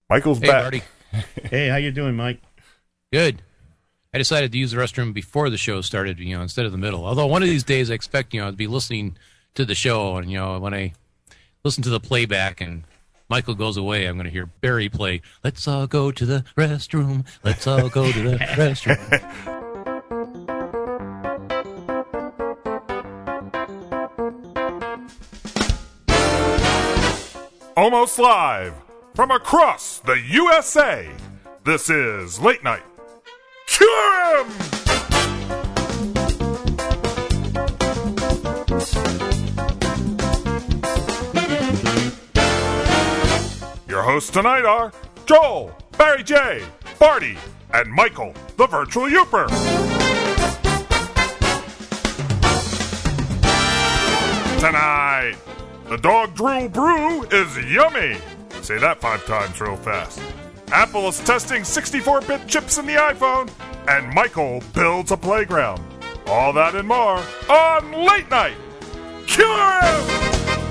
Michael's Hey, back. Marty. Hey, how you doing, Mike? Good. I decided to use the restroom before the show started, instead of the middle. Although one of these days I expect, to be listening to the show, and, when I listen to the playback and Michael goes away, I'm going to hear Barry play, "Let's all go to the restroom. Let's all go to the restroom." Almost live from across the USA, this is Late Night QRM! Your hosts tonight are Joel, Barry J, Barty, and Michael, the Virtual Youper. Tonight, the Dog Drool Brew is yummy. Say that 5 times real fast. Apple is testing 64-bit chips in the iPhone, and Michael builds a playground. All that and more on Late Night QRM!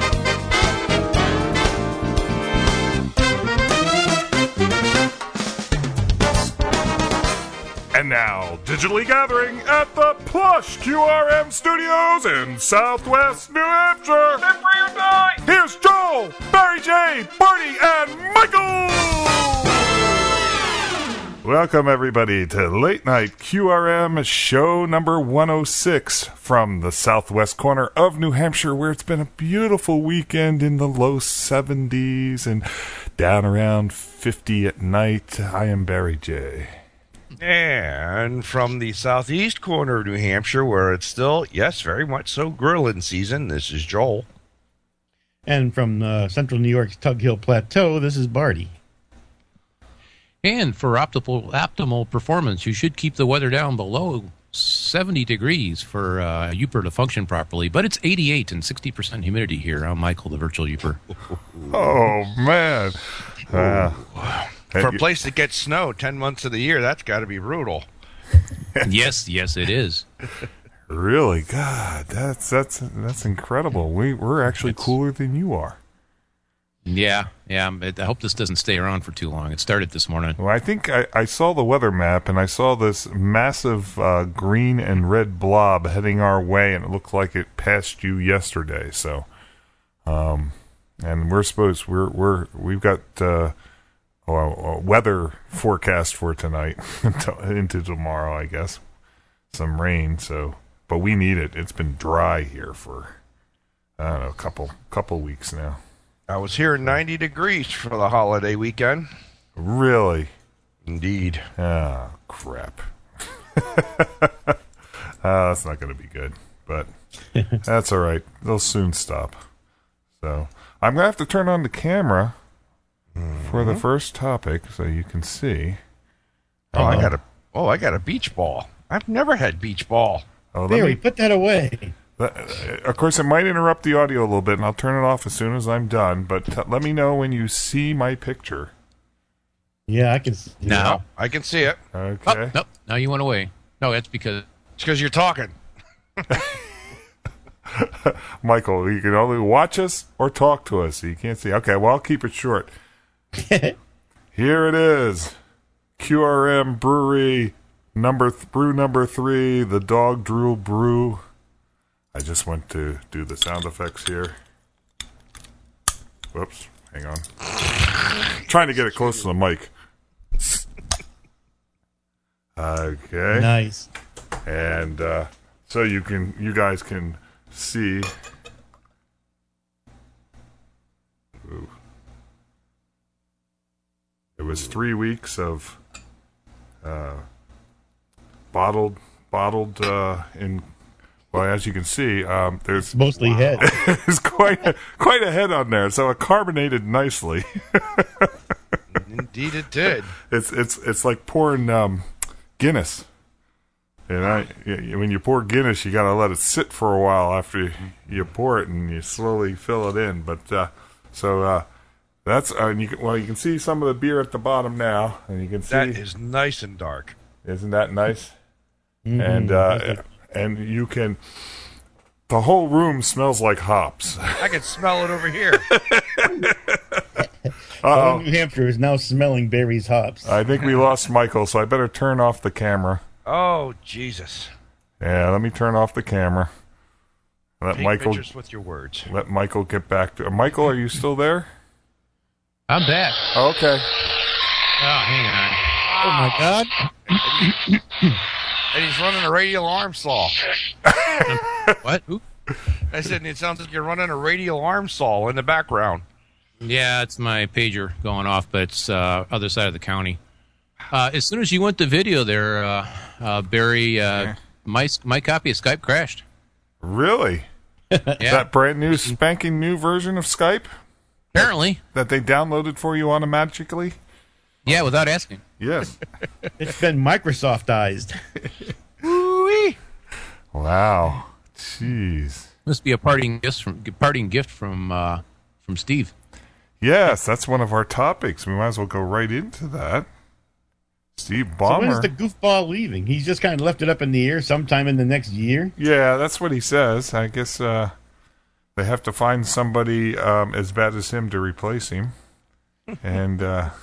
And now, digitally gathering at the plush QRM studios in Southwest New Hampshire. Here's Joel, Barry J, Barty, and Michael! Welcome, everybody, to Late Night QRM, show number 106 from the southwest corner of New Hampshire, where it's been a beautiful weekend in the low 70s and down around 50 at night. I am Barry J. And from the southeast corner of New Hampshire, where it's still, yes, very much so, grilling season, this is Joel. And from central New York's Tug Hill Plateau, this is Barty. And for optimal performance, you should keep the weather down below 70 degrees for Youper to function properly. But it's 88 and 60% humidity here. I'm Michael, the Virtual Youper. Oh, man. For a place that gets snow 10 months of the year, that's got to be brutal. Yes, it is. Really? God, that's incredible. We're actually cooler than you are. Yeah. I hope this doesn't stay around for too long. It started this morning. Well, I think I saw the weather map, and I saw this massive green and red blob heading our way, and it looked like it passed you yesterday. So, and we've got a weather forecast for tonight into tomorrow, I guess. Some rain, but we need it. It's been dry here for, I don't know, a couple weeks now. I was here at 90 degrees for the holiday weekend. Really? Indeed. Oh, crap. That's not going to be good, but that's all right. They'll soon stop. So I'm going to have to turn on the camera for the first topic so you can see. I got a beach ball. I've never had beach ball. Oh, Barry, put that away. Of course, it might interrupt the audio a little bit, and I'll turn it off as soon as I'm done. But let me know when you see my picture. Yeah, I can see it. Now. I can see it. Okay. Oh, nope. Now you went away. No, that's because... It's because you're talking. Michael, you can only watch us or talk to us, so you can't see. Okay, well, I'll keep it short. Here it is. QRM Brewery, brew number 3, the Dog Drool Brew. I just went to do the sound effects here. Whoops, hang on. Trying to get it close to the mic. Okay. Nice. And so you guys can see. Ooh. It was 3 weeks of bottled in. Well, as you can see, there's Mostly head. there's quite a head on there, so it carbonated nicely. Indeed, it did. It's like pouring Guinness. And when you pour Guinness, you got to let it sit for a while after you pour it, and you slowly fill it in. But that's you can see some of the beer at the bottom now, and you can see that is nice and dark. Isn't that nice? Mm-hmm. And you can. The whole room smells like hops. I can smell it over here. Southern New Hampshire is now smelling Barry's hops. I think we lost Michael, so I better turn off the camera. Oh, Jesus. Yeah, let me turn off the camera. Let Take Michael pictures with your words. Let Michael get back to. Michael, are you still there? I'm back. Oh, okay. Oh, hang on. Oh, my God. And he's running a radial arm saw. What? Who? I said, it sounds like you're running a radial arm saw in the background. Yeah, it's my pager going off, but it's other side of the county. As soon as you went to video there, Barry, my copy of Skype crashed. Really? Yeah, That brand new, spanking new version of Skype apparently. that they downloaded for you automatically? Yeah, without asking. Yes. It's been Microsoftized. Wow. Jeez. Must be a parting gift from Steve. Yes, that's one of our topics. We might as well go right into that. Steve So when Ballmer. is the goofball leaving? He's just kind of left it up in the air sometime in the next year. Yeah, that's what he says. I guess they have to find somebody as bad as him to replace him. And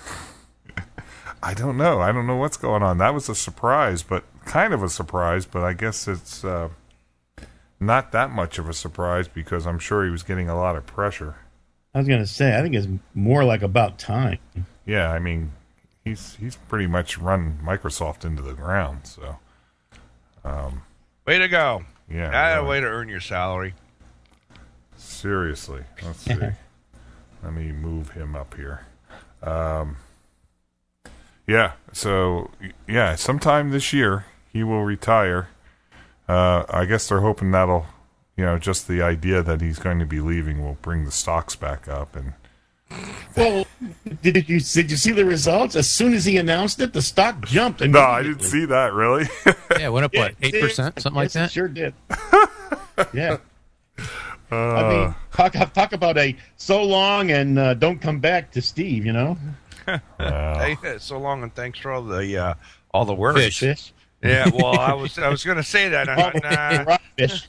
I don't know. I don't know what's going on. That was a surprise, but kind of a surprise. But I guess it's not that much of a surprise because I'm sure he was getting a lot of pressure. I was going to say, I think it's more like about time. Yeah, I mean, he's pretty much run Microsoft into the ground. So, Way to go. yeah. That's a really. way to earn your salary. Seriously. Let's see. Let me move him up here. Yeah, so, yeah, sometime this year he will retire. I guess they're hoping that'll, just the idea that he's going to be leaving will bring the stocks back up. And Well, did you see the results? As soon as he announced it, the stock jumped. no, I didn't see that, really. Yeah, it went up, what, 8%? Something like Yes, that? it sure did. Yeah. I mean, talk about a so long and don't come back to Steve, Hey, so long and thanks for all the words. Fish. Yeah, well, I was going to say that. I thought, nah. Rockfish.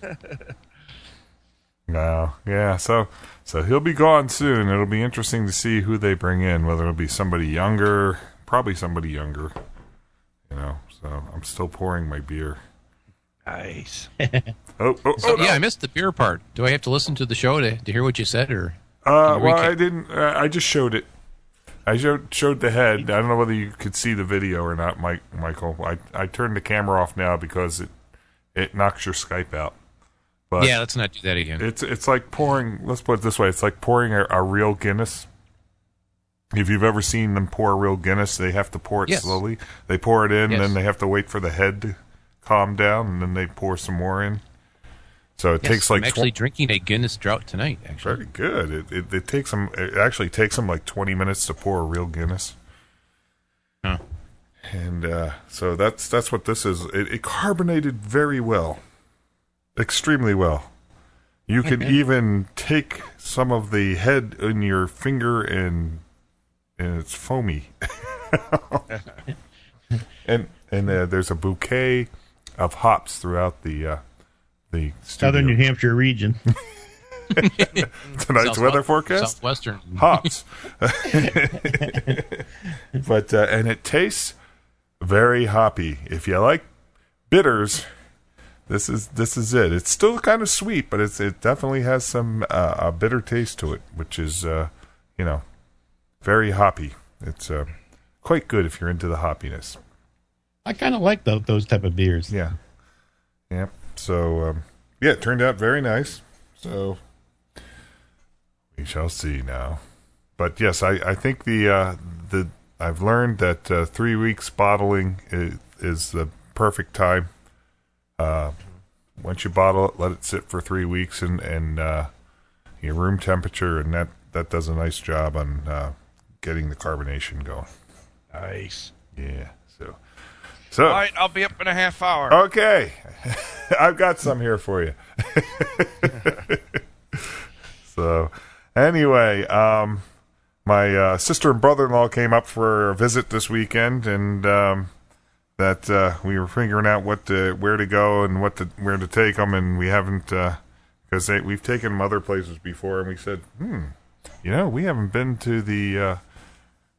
No, yeah, so he'll be gone soon. It'll be interesting to see who they bring in, whether it'll be somebody younger, probably somebody younger, so I'm still pouring my beer. Nice. Oh, So, no. yeah, I missed the beer part. Do I have to listen to the show to hear what you said, or? Well, recap? I didn't. I just showed it. I showed the head. I don't know whether you could see the video or not, Michael. I turned the camera off now because it knocks your Skype out. But Yeah, let's not do that again. it's like pouring. Let's put it this way: it's like pouring a real Guinness. If you've ever seen them pour a real Guinness, they have to pour it Yes. slowly. They pour it in, Yes. and then they have to wait for the head to calm down, and then they pour some more in. So it Yes, takes like I'm actually drinking a Guinness Drought tonight, actually. very good. It takes them. It actually takes them like 20 minutes to pour a real Guinness. Huh. And so that's what this is. It carbonated very well, extremely well. You can even take some of the head in your finger and it's foamy. and there's a bouquet of hops throughout the studio. Southern New Hampshire region. Tonight's weather forecast. Southwestern. Hops. But and it tastes very hoppy. If you like bitters, this is it. It's still kind of sweet, but it definitely has some a bitter taste to it, which is very hoppy. It's quite good if you're into the hoppiness. I kind of like those type of beers. Yeah. So it turned out very nice. So we shall see now. But yes, I think the I've learned that 3 weeks bottling is the perfect time. Once you bottle it, let it sit for 3 weeks and your room temperature, and that does a nice job on getting the carbonation going. Nice. Yeah. So All right, I'll be up in a half hour. okay, I've got some here for you. So, anyway, my sister and brother-in-law came up for a visit this weekend, and that we were figuring out where to go and where to take them, and we haven't because we've taken them other places before, and we said, we haven't been to the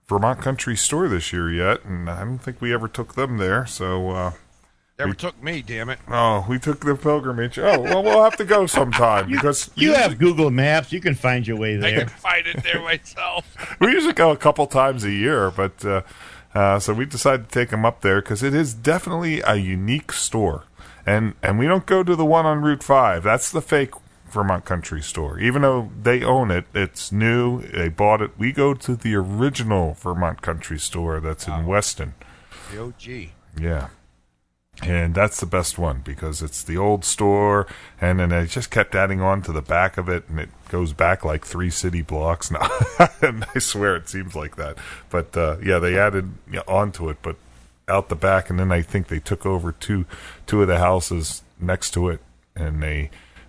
Vermont Country Store this year yet, and I don't think we ever took them there. So Never took me, damn it. oh, we took the pilgrimage. Oh, well, we'll have to go sometime because You have Google Maps. You can find your way I there. can find it there myself. we usually go a couple times a year, but so we decided to take them up there because it is definitely a unique store, and we don't go to the one on Route 5. That's the fake Vermont Country Store. Even though they own it, it's new. They bought it. We go to the original Vermont Country Store that's in Weston. The OG. Yeah. And that's the best one because it's the old store, and then they just kept adding on to the back of it, and it goes back like 3 city blocks now. And I swear it seems like that. But yeah, they added onto it, but out the back, and then I think they took over two of the houses next to it, and they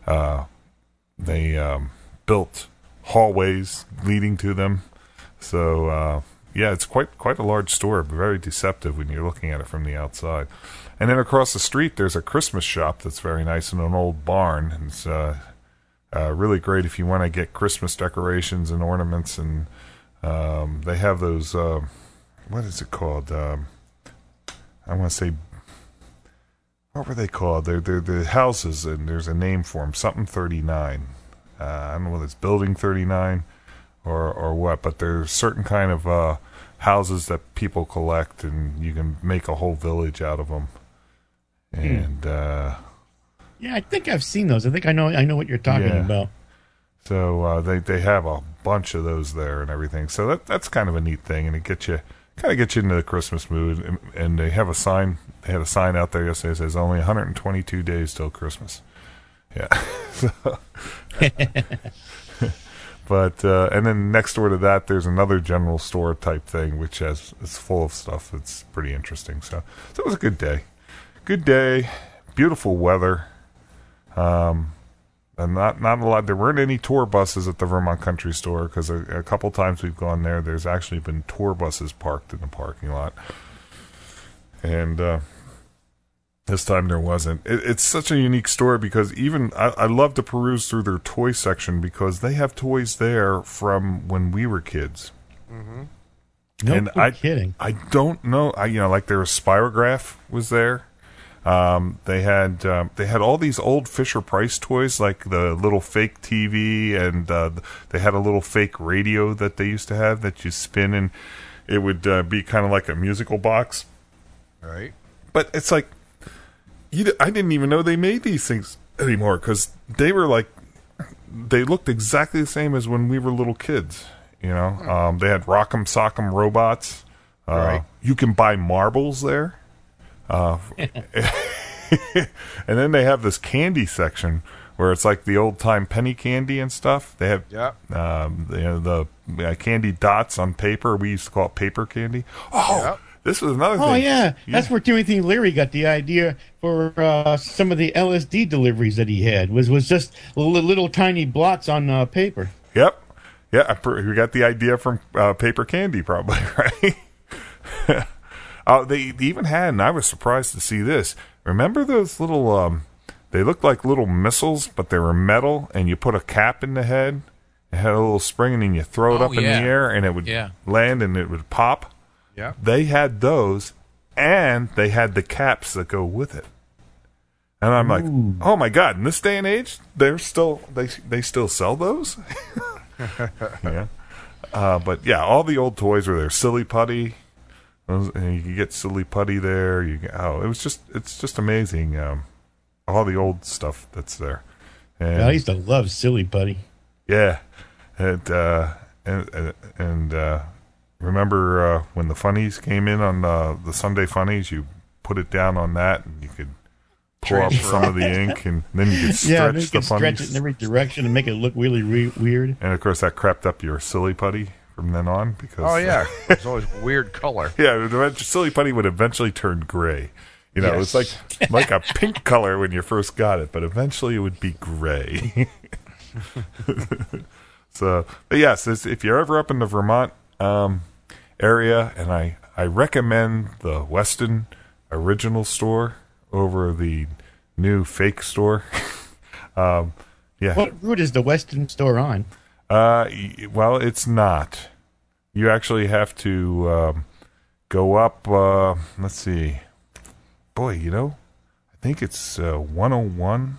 built hallways leading to them. So yeah, it's quite a large store, very deceptive when you're looking at it from the outside. And then across the street, there's a Christmas shop that's very nice in an old barn. It's really great if you want to get Christmas decorations and ornaments. And they have those, what is it called? I want to say, what were they called? They're the houses, and there's a name for them, something 39. I don't know whether it's Building 39 or what, but there's certain kind of houses that people collect, and you can make a whole village out of them. And Yeah, I think I've seen those. I think I know what you're talking about. So they have a bunch of those there and everything. So that's kind of a neat thing, and it gets you into the Christmas mood. And they have a sign. They had a sign out there yesterday that says only 122 days till Christmas. Yeah. But and then next door to that, there's another general store type thing, which is full of stuff that's pretty interesting. So it was a good day. Good day, beautiful weather, and not a lot. There weren't any tour buses at the Vermont Country Store because a couple times we've gone there. There's actually been tour buses parked in the parking lot, and this time there wasn't. It's such a unique store because even I love to peruse through their toy section because they have toys there from when we were kids. Mm-hmm. No kidding. I don't know. Like their Spirograph was there. They had all these old Fisher-Price toys, like the little fake TV, and they had a little fake radio that they used to have that you spin, and it would be kind of like a musical box. Right. But it's like, I didn't even know they made these things anymore because they looked exactly the same as when we were little kids. They had Rock'em Sock'em robots. Right. You can buy marbles there. And then they have this candy section where it's like the old time penny candy and stuff. They have the candy dots on paper. We used to call it paper candy. This was another thing. Oh yeah, that's where Timothy Leary got the idea for some of the LSD deliveries that he had. Was just little tiny blots on paper. Yep. Yeah, we got the idea from paper candy, probably, right? They even had, and I was surprised to see this. Remember those little, they looked like little missiles, but they were metal, and you put a cap in the head, it had a little spring, and then you throw it up in the air, and it would land, and it would pop. Yeah. They had those, and they had the caps that go with it. And I'm like, oh my God, in this day and age, they still sell those? Yeah. But yeah, all the old toys were there. Silly Putty. You can get Silly Putty there. It's just amazing. All the old stuff that's there. And, I used to love Silly Putty. Yeah, and remember when the funnies came in on the Sunday funnies? You put it down on that, and you could pour up some of the ink, and then you could stretch the funnies. Stretch it in every direction and make it look really weird. And of course, that crapped up your Silly Putty from then on because it's always a weird color. Yeah, Silly Putty would eventually turn gray. It's like a pink color when you first got it, but eventually it would be gray. So, but yes, if you're ever up in the Vermont area, and I recommend the Weston original store over the new fake store. Yeah. What route is the Weston store on? Well, it's not. You actually have to go up. Let's see. Boy, I think it's 101.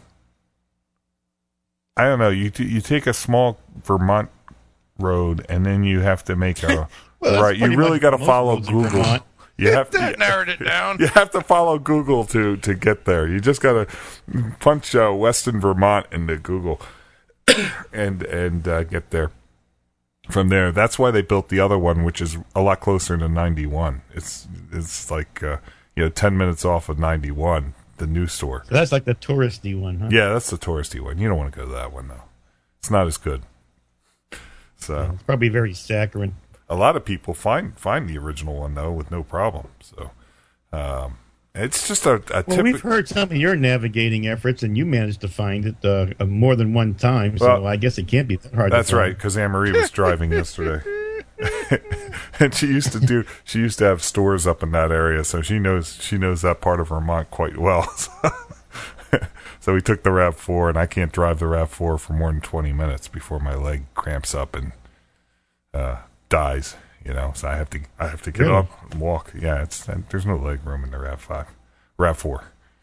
I don't know. You take a small Vermont road, and then you have to make a right. You really got to follow Google. You have to narrowed it down. You have to follow Google to get there. You just got to punch Weston, Vermont into Google and get there. From there, that's why they built the other one, which is a lot closer to 91. It's like 10 minutes off of 91, the new store. So that's like the touristy one, huh? Yeah, that's the touristy one. You don't want to go to that one though. It's not as good. So it's probably very saccharine. A lot of people find the original one though with no problem. So it's just a well, we've heard some of your navigating efforts, and you managed to find it more than one time. So I guess it can't be that hard. That's to find. right, because Anne-Marie was driving yesterday, and she used to have stores up in that area, so she knows that part of Vermont quite well. So we took the RAV4, and I can't drive the RAV4 for more than 20 minutes before my leg cramps up and dies. So I have to get up and walk. Yeah, there's no leg room in the RAV4.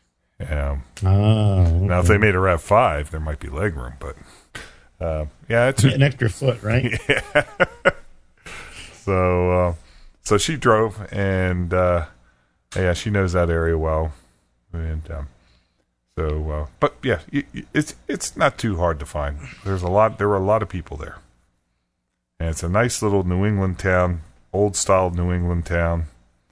Now if they made a RAV5, there might be leg room, but it's an extra foot, right? Yeah. So she drove, and she knows that area well, and but yeah, it's not too hard to find. There were a lot of people there. And it's a nice little New England town, old-style New England town.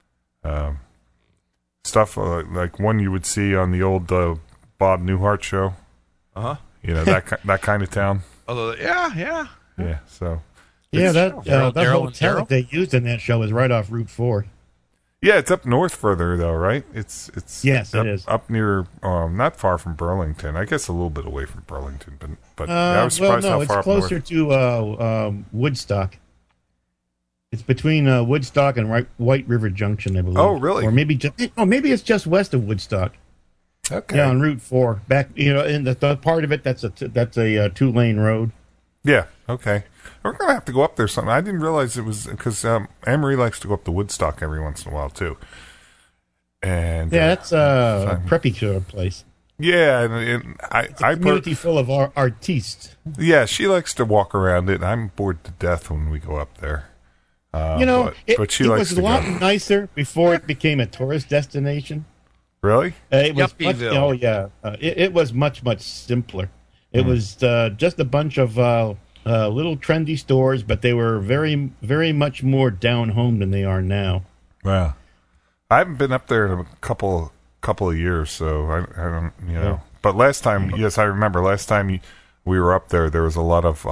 Stuff like one you would see on the old Bob Newhart show. Uh-huh. That kind of town. Although, yeah. Yeah, so. Yeah, that Daryl hotel that they used in that show is right off Route 4. Yeah, it's up north further, though, right? It's yes, up, it is. Up near, not far from Burlington. I guess a little bit away from Burlington, but I was surprised how far it's closer to Woodstock. It's between Woodstock and White River Junction, I believe. Oh, really? Or maybe it's just west of Woodstock. Okay. Yeah, on Route 4. Back, in the part of it that's a 2-lane road. Yeah. Okay. We're gonna have to go up there sometime. I didn't realize it was because Anne-Marie likes to go up to Woodstock every once in a while too. And that's a preppy sort of place. Yeah, and it's a community full of artistes. Yeah, she likes to walk around it. I'm bored to death when we go up there. But she likes to go. It was a lot nicer before it became a tourist destination. Really? It was it was much simpler. It was just a bunch of little trendy stores, but they were very, very much more down home than they are now. Wow. I haven't been up there in a couple of years, so I don't, Yeah. But last time, yes, I remember last time we were up there. There was a lot of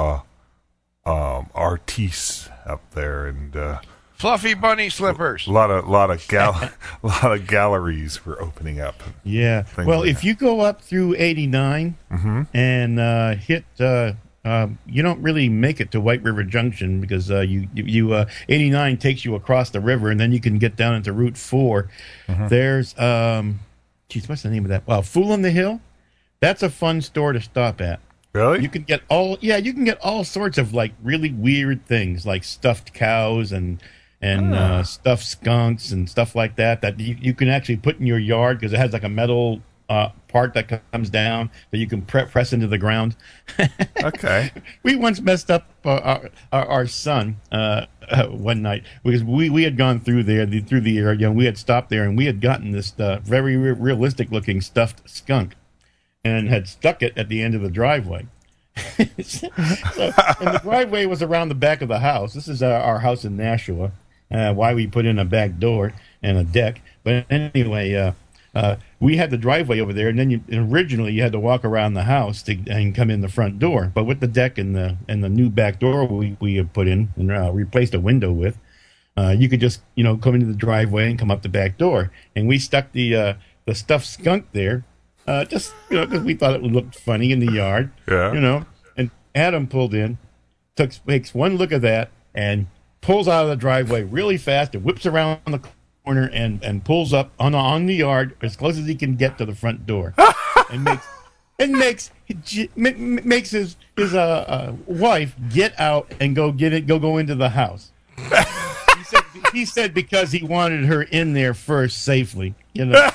artistes up there, and fluffy bunny slippers. A lot of galleries were opening up. Yeah. Well, if you go up through 89 and hit, you don't really make it to White River Junction because you 89 takes you across the river, and then you can get down into Route 4. There's what's the name of that? Well, Fool on the Hill. That's a fun store to stop at. Really? You can get all sorts of like really weird things, like stuffed cows and stuffed skunks and stuff like that you can actually put in your yard because it has like a metal part that comes down that you can press into the ground. Okay. We once messed up our son one night because we had gone through the area, and we had stopped there, and we had gotten this very realistic looking stuffed skunk and had stuck it at the end of the driveway. And the driveway was around the back of the house. This is our house in Nashua. Why we put in a back door and a deck. But anyway, we had the driveway over there, and then originally you had to walk around the house and come in the front door. But with the deck and the new back door we had put in and replaced a window with, you could just come into the driveway and come up the back door. And we stuck the stuffed skunk there, just because we thought it would look funny in the yard. Yeah. And Adam pulled in, takes one look at that, and pulls out of the driveway really fast and whips around the corner and pulls up on the yard as close as he can get to the front door, and makes his wife get out and go into the house. He said because he wanted her in there first safely. You know.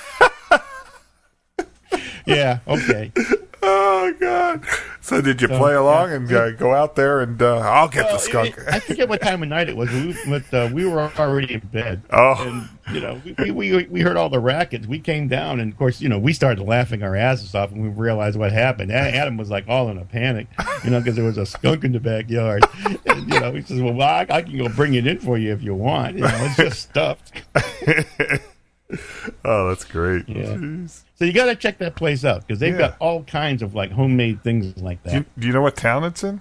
Yeah. Okay. Oh God! So did you play along and go out there and I'll get the skunk? I forget what time of night it was. We were already in bed. Oh, and we heard all the rackets. We came down, and of course, we started laughing our asses off, and we realized what happened. Adam was like all in a panic, because there was a skunk in the backyard. And he says, "Well, I can go bring it in for you if you want. It's just stuffed." Oh, that's great. Yeah. Jeez. So you got to check that place out because they've got all kinds of like homemade things like that. Do you know what town it's in?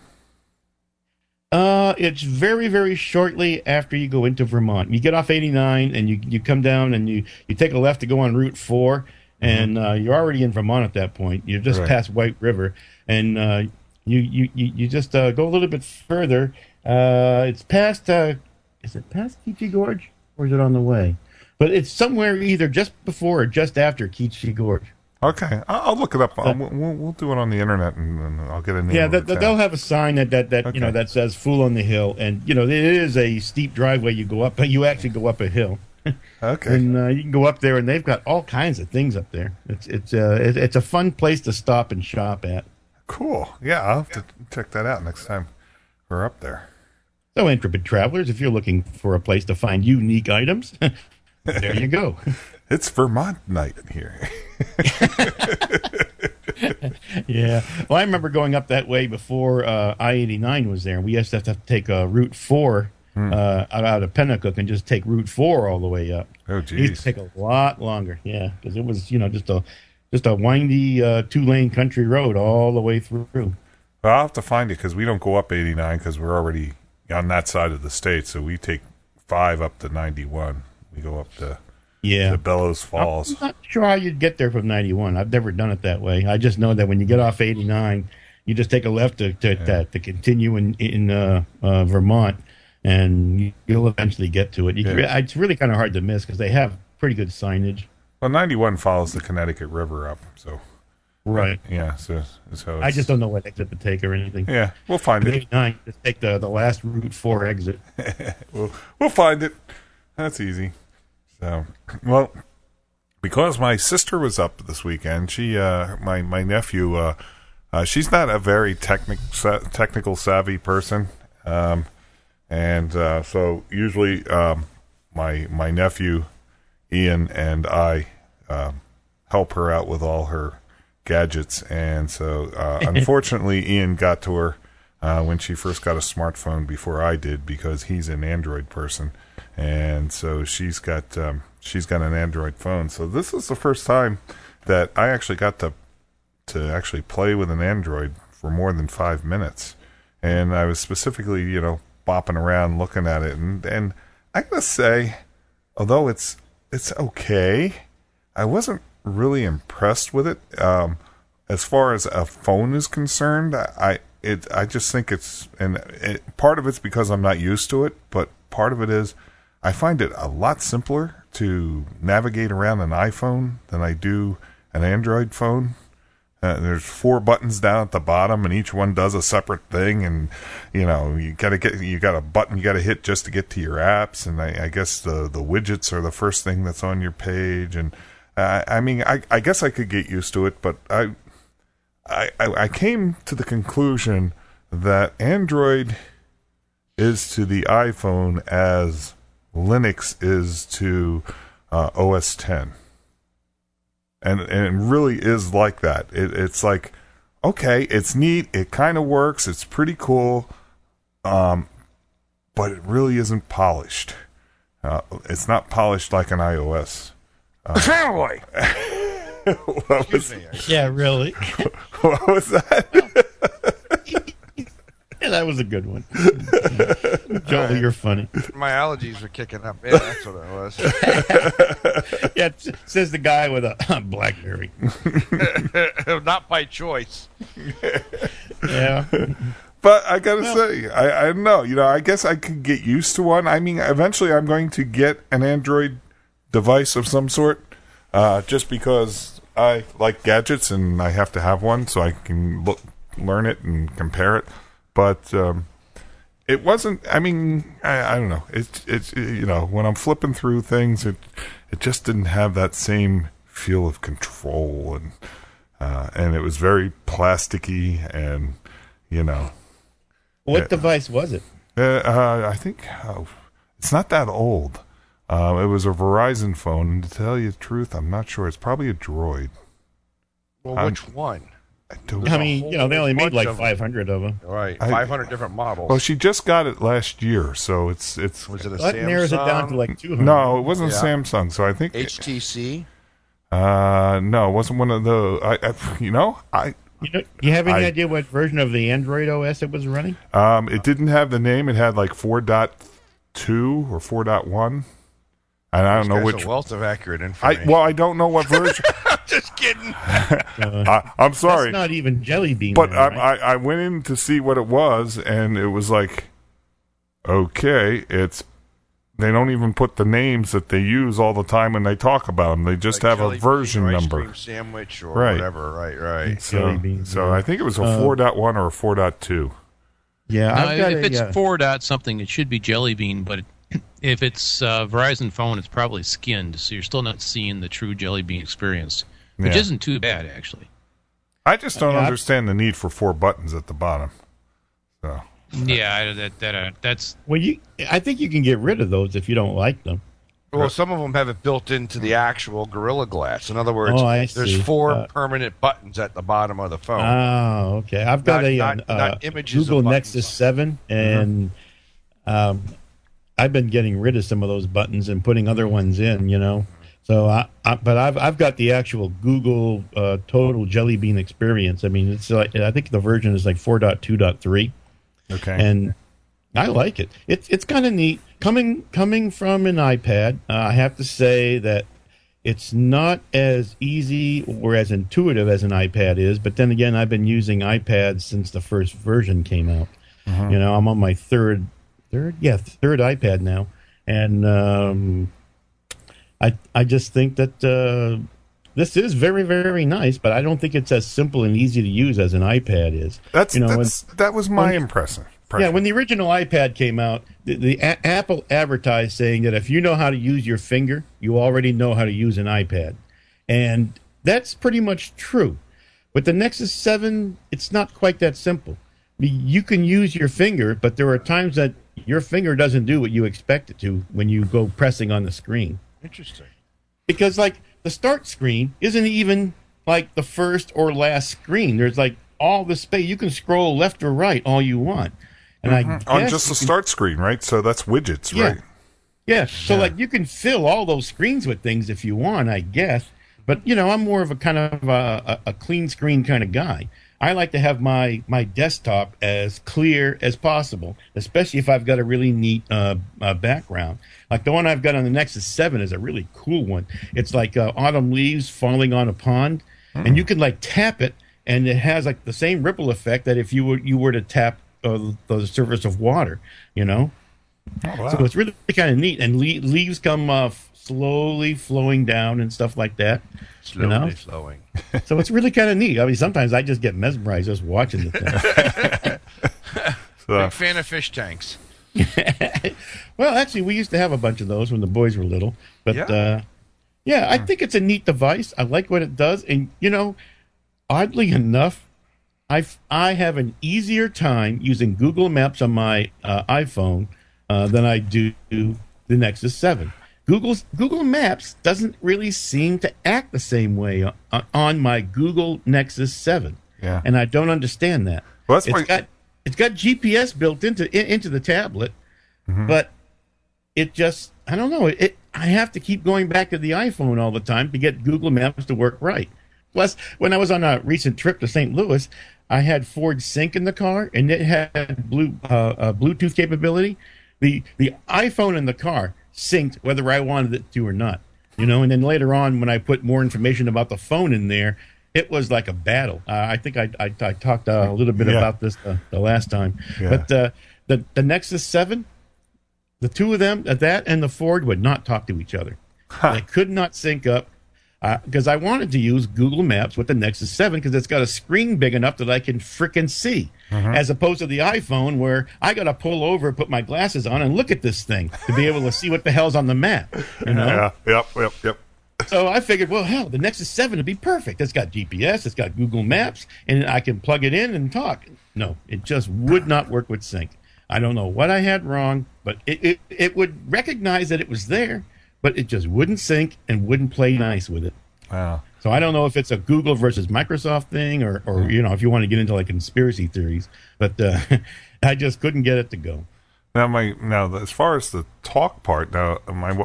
It's very, very shortly after you go into Vermont. You get off 89 and you come down and you take a left to go on Route 4, and you're already in Vermont at that point. You're just past White River, and you just go a little bit further. It's past. Is it past Keechee Gorge, or is it on the way? But it's somewhere either just before or just after Keechee Gorge. Okay, I'll look it up. We'll do it on the internet, and I'll get a name. Yeah, they'll have a sign that that says "Fool on the Hill," and it is a steep driveway you go up, but you actually go up a hill. Okay, and you can go up there, and they've got all kinds of things up there. It's a fun place to stop and shop at. Cool. Yeah, I'll have to check that out next time we're up there. So, intrepid travelers, if you're looking for a place to find unique items. There you go. It's Vermont night here. Yeah. Well, I remember going up that way before I-89 was there. We used to have to take Route 4 out of Pennacook and just take Route 4 all the way up. Oh, It geez. used to take a lot longer. Yeah, because it was, just a windy 2-lane country road all the way through. Well, I'll have to find it because we don't go up 89 because we're already on that side of the state. So we take 5 up to 91. We go up to Bellows Falls. I'm not sure how you'd get there from 91. I've never done it that way. I just know that when you get off 89, you just take a left to continue in Vermont, and you'll eventually get to it. It's really kind of hard to miss because they have pretty good signage. Well, 91 follows the Connecticut River up, so right. Yeah, so I just don't know what exit to take or anything. Yeah, we'll find it. 89, just take the last Route 4 exit. We'll find it. That's easy. So, well, because my sister was up this weekend, she, my nephew, she's not a very technical savvy person, and so usually my nephew Ian and I help her out with all her gadgets, and so unfortunately Ian got to her when she first got a smartphone before I did because he's an Android person. And so she's got an Android phone. So this is the first time that I actually got to actually play with an Android for more than 5 minutes. And I was specifically, bopping around looking at it. And I gotta say, although it's okay, I wasn't really impressed with it. As far as a phone is concerned, I just think part of it's because I'm not used to it, but part of it is I find it a lot simpler to navigate around an iPhone than I do an Android phone. There's 4 buttons down at the bottom, and each one does a separate thing. And you got a button you got to hit just to get to your apps. And I guess the widgets are the first thing that's on your page. And I guess I could get used to it, but I came to the conclusion that Android is to the iPhone as Linux is to OS 10. And it really is like that. It's like, okay, it's neat, it kind of works, it's pretty cool, but it really isn't polished. It's not polished like an iOS. Family! What was, Yeah, really. what was that? Yeah, that was a good one. Joel, you're funny. My allergies are kicking up. Yeah, that's what it was. Yeah, says the guy with a BlackBerry. Not by choice. Yeah. But I gotta say, I don't know. I guess I could get used to one. I mean, eventually I'm going to get an Android device of some sort, just because I like gadgets and I have to have one so I can learn it and compare it. But it wasn't. I mean, I don't know. It's when I'm flipping through things, it just didn't have that same feel of control, and it was very plasticky, and What device was it? I think it's not that old. It was a Verizon phone, and to tell you the truth, I'm not sure. It's probably a Droid. Well, which one? I mean, they only made like bunch of 500 of them. Right, 500 different models. Well, she just got it last year, so it's. Was it a That Samsung? narrows it down to like 200. No, it wasn't Yeah. Samsung. So I think HTC? no, it wasn't one of the. You have any idea what version of the Android OS it was running? It didn't have the name. It had like 4.2 or 4.1, and I don't know which. A wealth of accurate information. I don't know what version. Just kidding. I'm sorry. That's not even Jelly Bean. But now, right? I went in to see what it was, and it was like, okay, they don't even put the names that they use all the time when they talk about them. They just have a version or number. Ice cream sandwich or Right. whatever. Right. Jelly beans, So yeah. I think it was a 4.1 or a 4.2. Yeah, No, I've got if it's 4 dot something, it should be Jelly Bean, but if it's Verizon phone, it's probably skinned, so you're still not seeing the true Jelly Bean experience, which Yeah. isn't too bad, actually. I just don't Yeah, understand the need for 4 buttons at the bottom. So Yeah, that's Well, I think you can get rid of those if you don't like them. Well, some of them have it built into the actual Gorilla Glass. In other words, Oh, I there's see. 4 permanent buttons at the bottom of the phone. Oh, okay. I've got Not images Google of buttons. Nexus 7, and I've been getting rid of some of those buttons and putting other ones in. So, but I've got the actual Google Total Jelly Bean experience. I mean, it's like I think the version is like 4.2.3. okay, And I like it. It's kind of neat. Coming from an iPad, I have to say that it's not as easy or as intuitive as an iPad is. But then again, I've been using iPads since the first version came out. I'm on my third iPad now, and I just think that this is very, very nice. But I don't think it's as simple and easy to use as an iPad is. That was my impression. Yeah, when the original iPad came out, the Apple advertised saying that if you know how to use your finger, you already know how to use an iPad. And that's pretty much true. With the Nexus 7, it's not quite that simple. You can use your finger, but there are times that your finger doesn't do what you expect it to when you go pressing on the screen. Interesting. Because, like, the start screen isn't even like the first or last screen. There's, like, all the space. You can scroll left or right all you want. And I on guess just you the can- start screen, right? So that's widgets, Yeah. right? Yeah, so like you can fill all those screens with things if you want, I guess. But I'm more of a kind of a clean screen kind of guy. I like to have my desktop as clear as possible, especially if I've got a really neat background. Like the one I've got on the Nexus 7 is a really cool one. It's like autumn leaves falling on a pond, and you can like tap it, and it has like the same ripple effect that if you were to tap the surface of water, Oh, wow. So it's really kind of neat, and leaves come slowly flowing down and stuff like that. Slowly flowing. So it's really kind of neat. I mean, sometimes I just get mesmerized just watching the thing. Big fan of fish tanks. Well, actually, we used to have a bunch of those when the boys were little. But Yeah. I think it's a neat device. I like what it does, and oddly enough, I have an easier time using Google Maps on my iPhone than I do the Nexus 7. Google Maps doesn't really seem to act the same way on my Google Nexus 7. Yeah. And I don't understand that. Well, that's why- It's got GPS built into the tablet, but it just I don't know. I have to keep going back to the iPhone all the time to get Google Maps to work right. Plus, when I was on a recent trip to St. Louis, I had Ford Sync in the car, and it had Bluetooth capability. The iPhone in the car synced whether I wanted it to or not. And then later on, when I put more information about the phone in there, it was like a battle. I think I talked a little bit about this the last time. Yeah. But the Nexus 7, the two of them, that and the Ford, would not talk to each other. They could not sync up. because I wanted to use Google Maps with the Nexus 7 because it's got a screen big enough that I can frickin' see, as opposed to the iPhone where I got to pull over, put my glasses on, and look at this thing to be able to see what the hell's on the map. You know? Yeah. Yep. So I figured, well, hell, the Nexus 7 would be perfect. It's got GPS, it's got Google Maps, and I can plug it in and talk. No, it just would not work with Sync. I don't know what I had wrong, but it would recognize that it was there, but it just wouldn't sync and wouldn't play nice with it. Wow. So I don't know if it's a Google versus Microsoft thing or you know, if you want to get into like conspiracy theories, but I just couldn't get it to go. Now as far as the talk part, now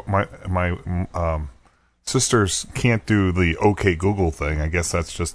my sisters can't do the OK Google thing. I guess that's just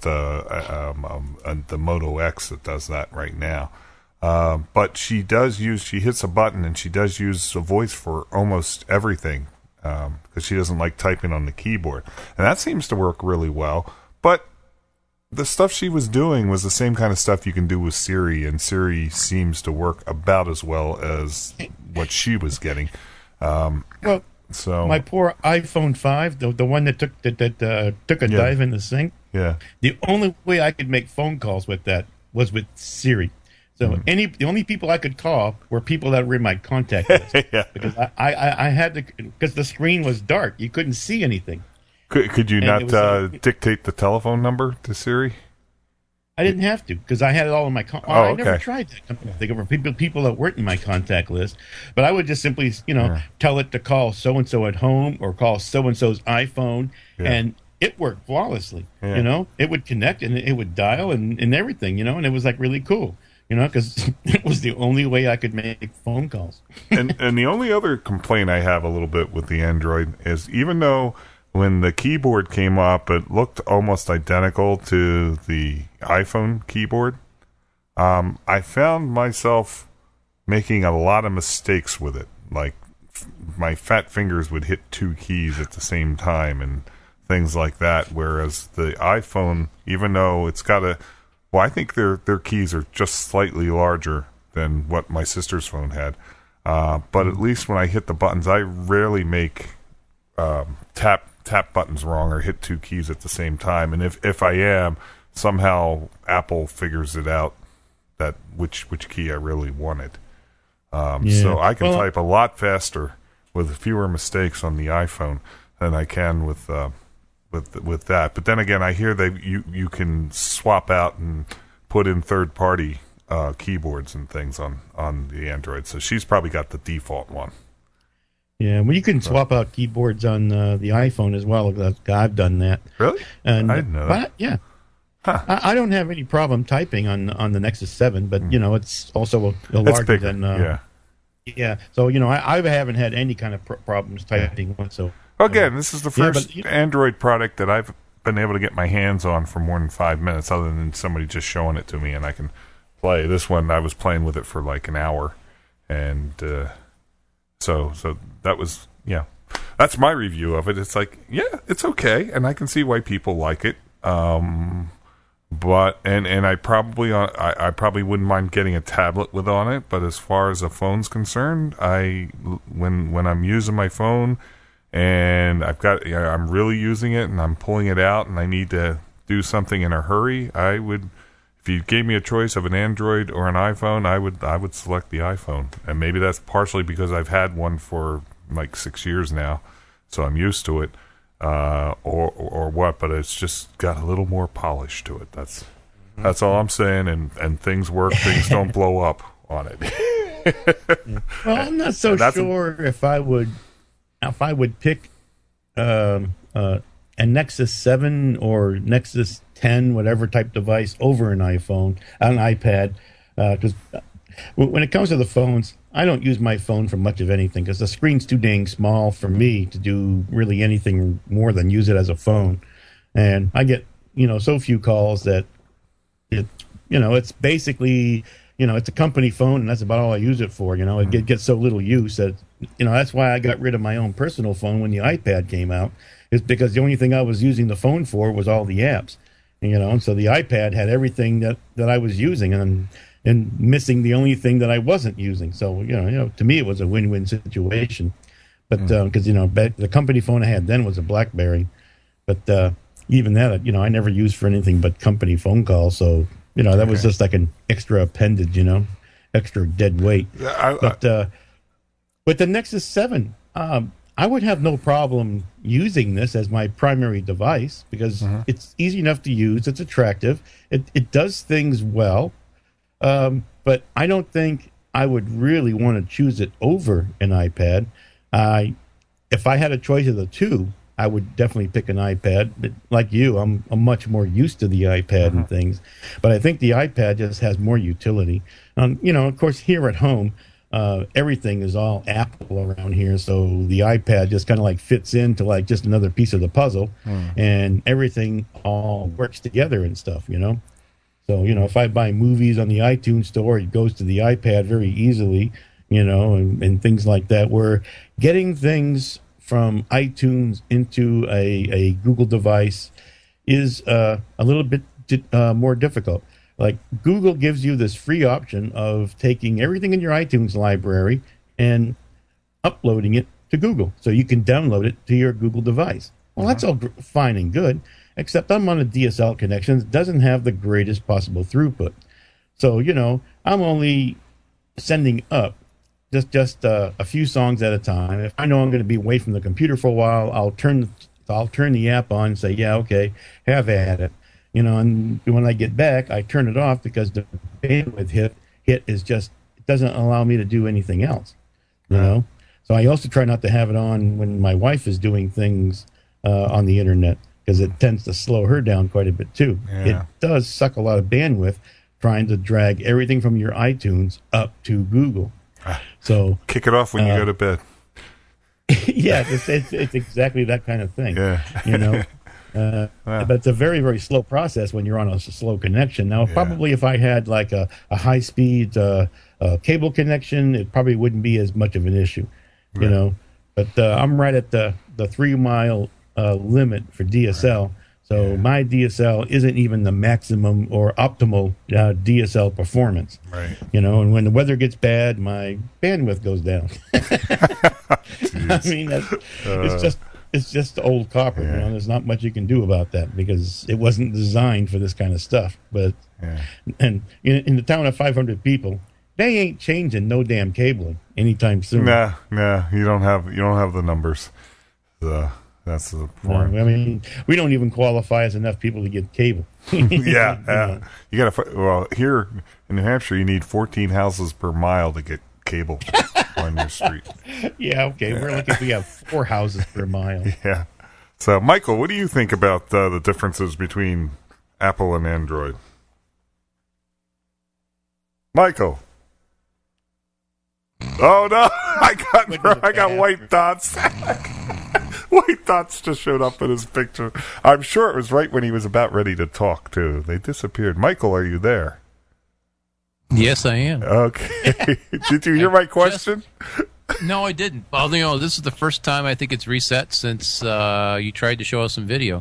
the Moto X that does that right now. But she hits a button and she does use a voice for almost everything. Because she doesn't like typing on the keyboard. And that seems to work really well. But the stuff she was doing was the same kind of stuff you can do with Siri, and Siri seems to work about as well as what she was getting. Well, so my poor iPhone 5, the one that took a dive in the Sync, the only way I could make phone calls with that was with Siri. So the only people I could call were people that were in my contact list. Because I had to, because the screen was dark. You couldn't see anything. Could you not dictate the telephone number to Siri? I didn't have to because I had it all in my I never tried that. They were people that weren't in my contact list. But I would just simply, tell it to call so-and-so at home or call so-and-so's iPhone. And it worked flawlessly. It would connect and it would dial and everything, and it was like really cool. Because it was the only way I could make phone calls. and the only other complaint I have a little bit with the Android is even though when the keyboard came up, it looked almost identical to the iPhone keyboard, I found myself making a lot of mistakes with it. Like my fat fingers would hit two keys at the same time and things like that. Whereas the iPhone, even though it's got well, I think their keys are just slightly larger than what my sister's phone had. But at least when I hit the buttons, I rarely make tap buttons wrong or hit two keys at the same time. And if I am, somehow Apple figures it out that which key I really wanted. So I can type a lot faster with fewer mistakes on the iPhone than I can with that. But then again, I hear that you can swap out and put in third-party keyboards and things on the Android. So she's probably got the default one. Yeah, well, you can swap out keyboards on the iPhone as well. I've done that. Really? And, I didn't know that. Yeah. Huh. I don't have any problem typing on the Nexus 7, but, it's also a larger bigger. than... Yeah. So, I haven't had any kind of problems typing so. Again, this is the first Android product that I've been able to get my hands on for more than 5 minutes, other than somebody just showing it to me and I can play. This one, I was playing with it for like an hour, and so that was that's my review of it. It's like it's okay, and I can see why people like it. But I probably wouldn't mind getting a tablet with on it. But as far as a phone's concerned, when I'm using my phone. And I'm really using it, and I'm pulling it out, and I need to do something in a hurry. I would, if you gave me a choice of an Android or an iPhone, I would select the iPhone. And maybe that's partially because I've had one for like 6 years now, so I'm used to it, or what. But it's just got a little more polish to it. That's all I'm saying. And things work. Things don't blow up on it. Well, I'm not so sure if I would pick a Nexus 7 or Nexus 10, whatever type device, over an iPhone, an iPad, because when it comes to the phones, I don't use my phone for much of anything because the screen's too dang small for me to do really anything more than use it as a phone. And I get, so few calls that it's basically... it's a company phone, and that's about all I use it for. It gets so little use that, that's why I got rid of my own personal phone when the iPad came out, is because the only thing I was using the phone for was all the apps. And so the iPad had everything that I was using and missing the only thing that I wasn't using. So, to me, it was a win-win situation. But because, the company phone I had then was a BlackBerry. But even that, I never used for anything but company phone calls. So, that was just like an extra appendage, extra dead weight. But the Nexus 7, I would have no problem using this as my primary device because it's easy enough to use. It's attractive. It does things well. But I don't think I would really want to choose it over an iPad. If I had a choice of the two, I would definitely pick an iPad. But like you, I'm much more used to the iPad and things. But I think the iPad just has more utility. Of course, here at home, everything is all Apple around here. So the iPad just kind of like fits into like just another piece of the puzzle. And everything all works together and stuff, So, if I buy movies on the iTunes store, it goes to the iPad very easily, and things like that. Where getting things from iTunes into a Google device is a little bit more difficult. Like Google gives you this free option of taking everything in your iTunes library and uploading it to Google. So you can download it to your Google device. Well, that's all fine and good, except I'm on a DSL connection that doesn't have the greatest possible throughput. So, I'm only sending up just a few songs at a time. If I know I'm going to be away from the computer for a while, I'll turn the app on and say, yeah, okay, have at it. And when I get back, I turn it off because the bandwidth hit is just, it doesn't allow me to do anything else, So I also try not to have it on when my wife is doing things on the internet because it tends to slow her down quite a bit too. Yeah. It does suck a lot of bandwidth trying to drag everything from your iTunes up to Google. So kick it off when you go to bed. Yeah, it's exactly that kind of thing. Yeah. But it's a very, very slow process when you're on a slow connection. Now, probably if I had like a high-speed cable connection, it probably wouldn't be as much of an issue, But I'm right at the 3-mile limit for DSL. So my DSL isn't even the maximum or optimal DSL performance. Right. And when the weather gets bad, my bandwidth goes down. I mean, it's just old copper. There's not much you can do about that because it wasn't designed for this kind of stuff. But and in the town of 500 people, they ain't changing no damn cabling anytime soon. Nah, you don't have the numbers. That's the point. I mean, we don't even qualify as enough people to get cable. You got to. Here in New Hampshire, you need 14 houses per mile to get cable on your street. Yeah, okay. We're lucky if we have 4 houses per mile. Yeah. So, Michael, what do you think about the differences between Apple and Android? Michael. Oh no! I got white dots. White dots just showed up in his picture. I'm sure it was right when he was about ready to talk, too. They disappeared. Michael, are you there? Yes, I am. Okay. Did you hear my question? No, I didn't. Well, this is the first time I think it's reset since you tried to show us some video.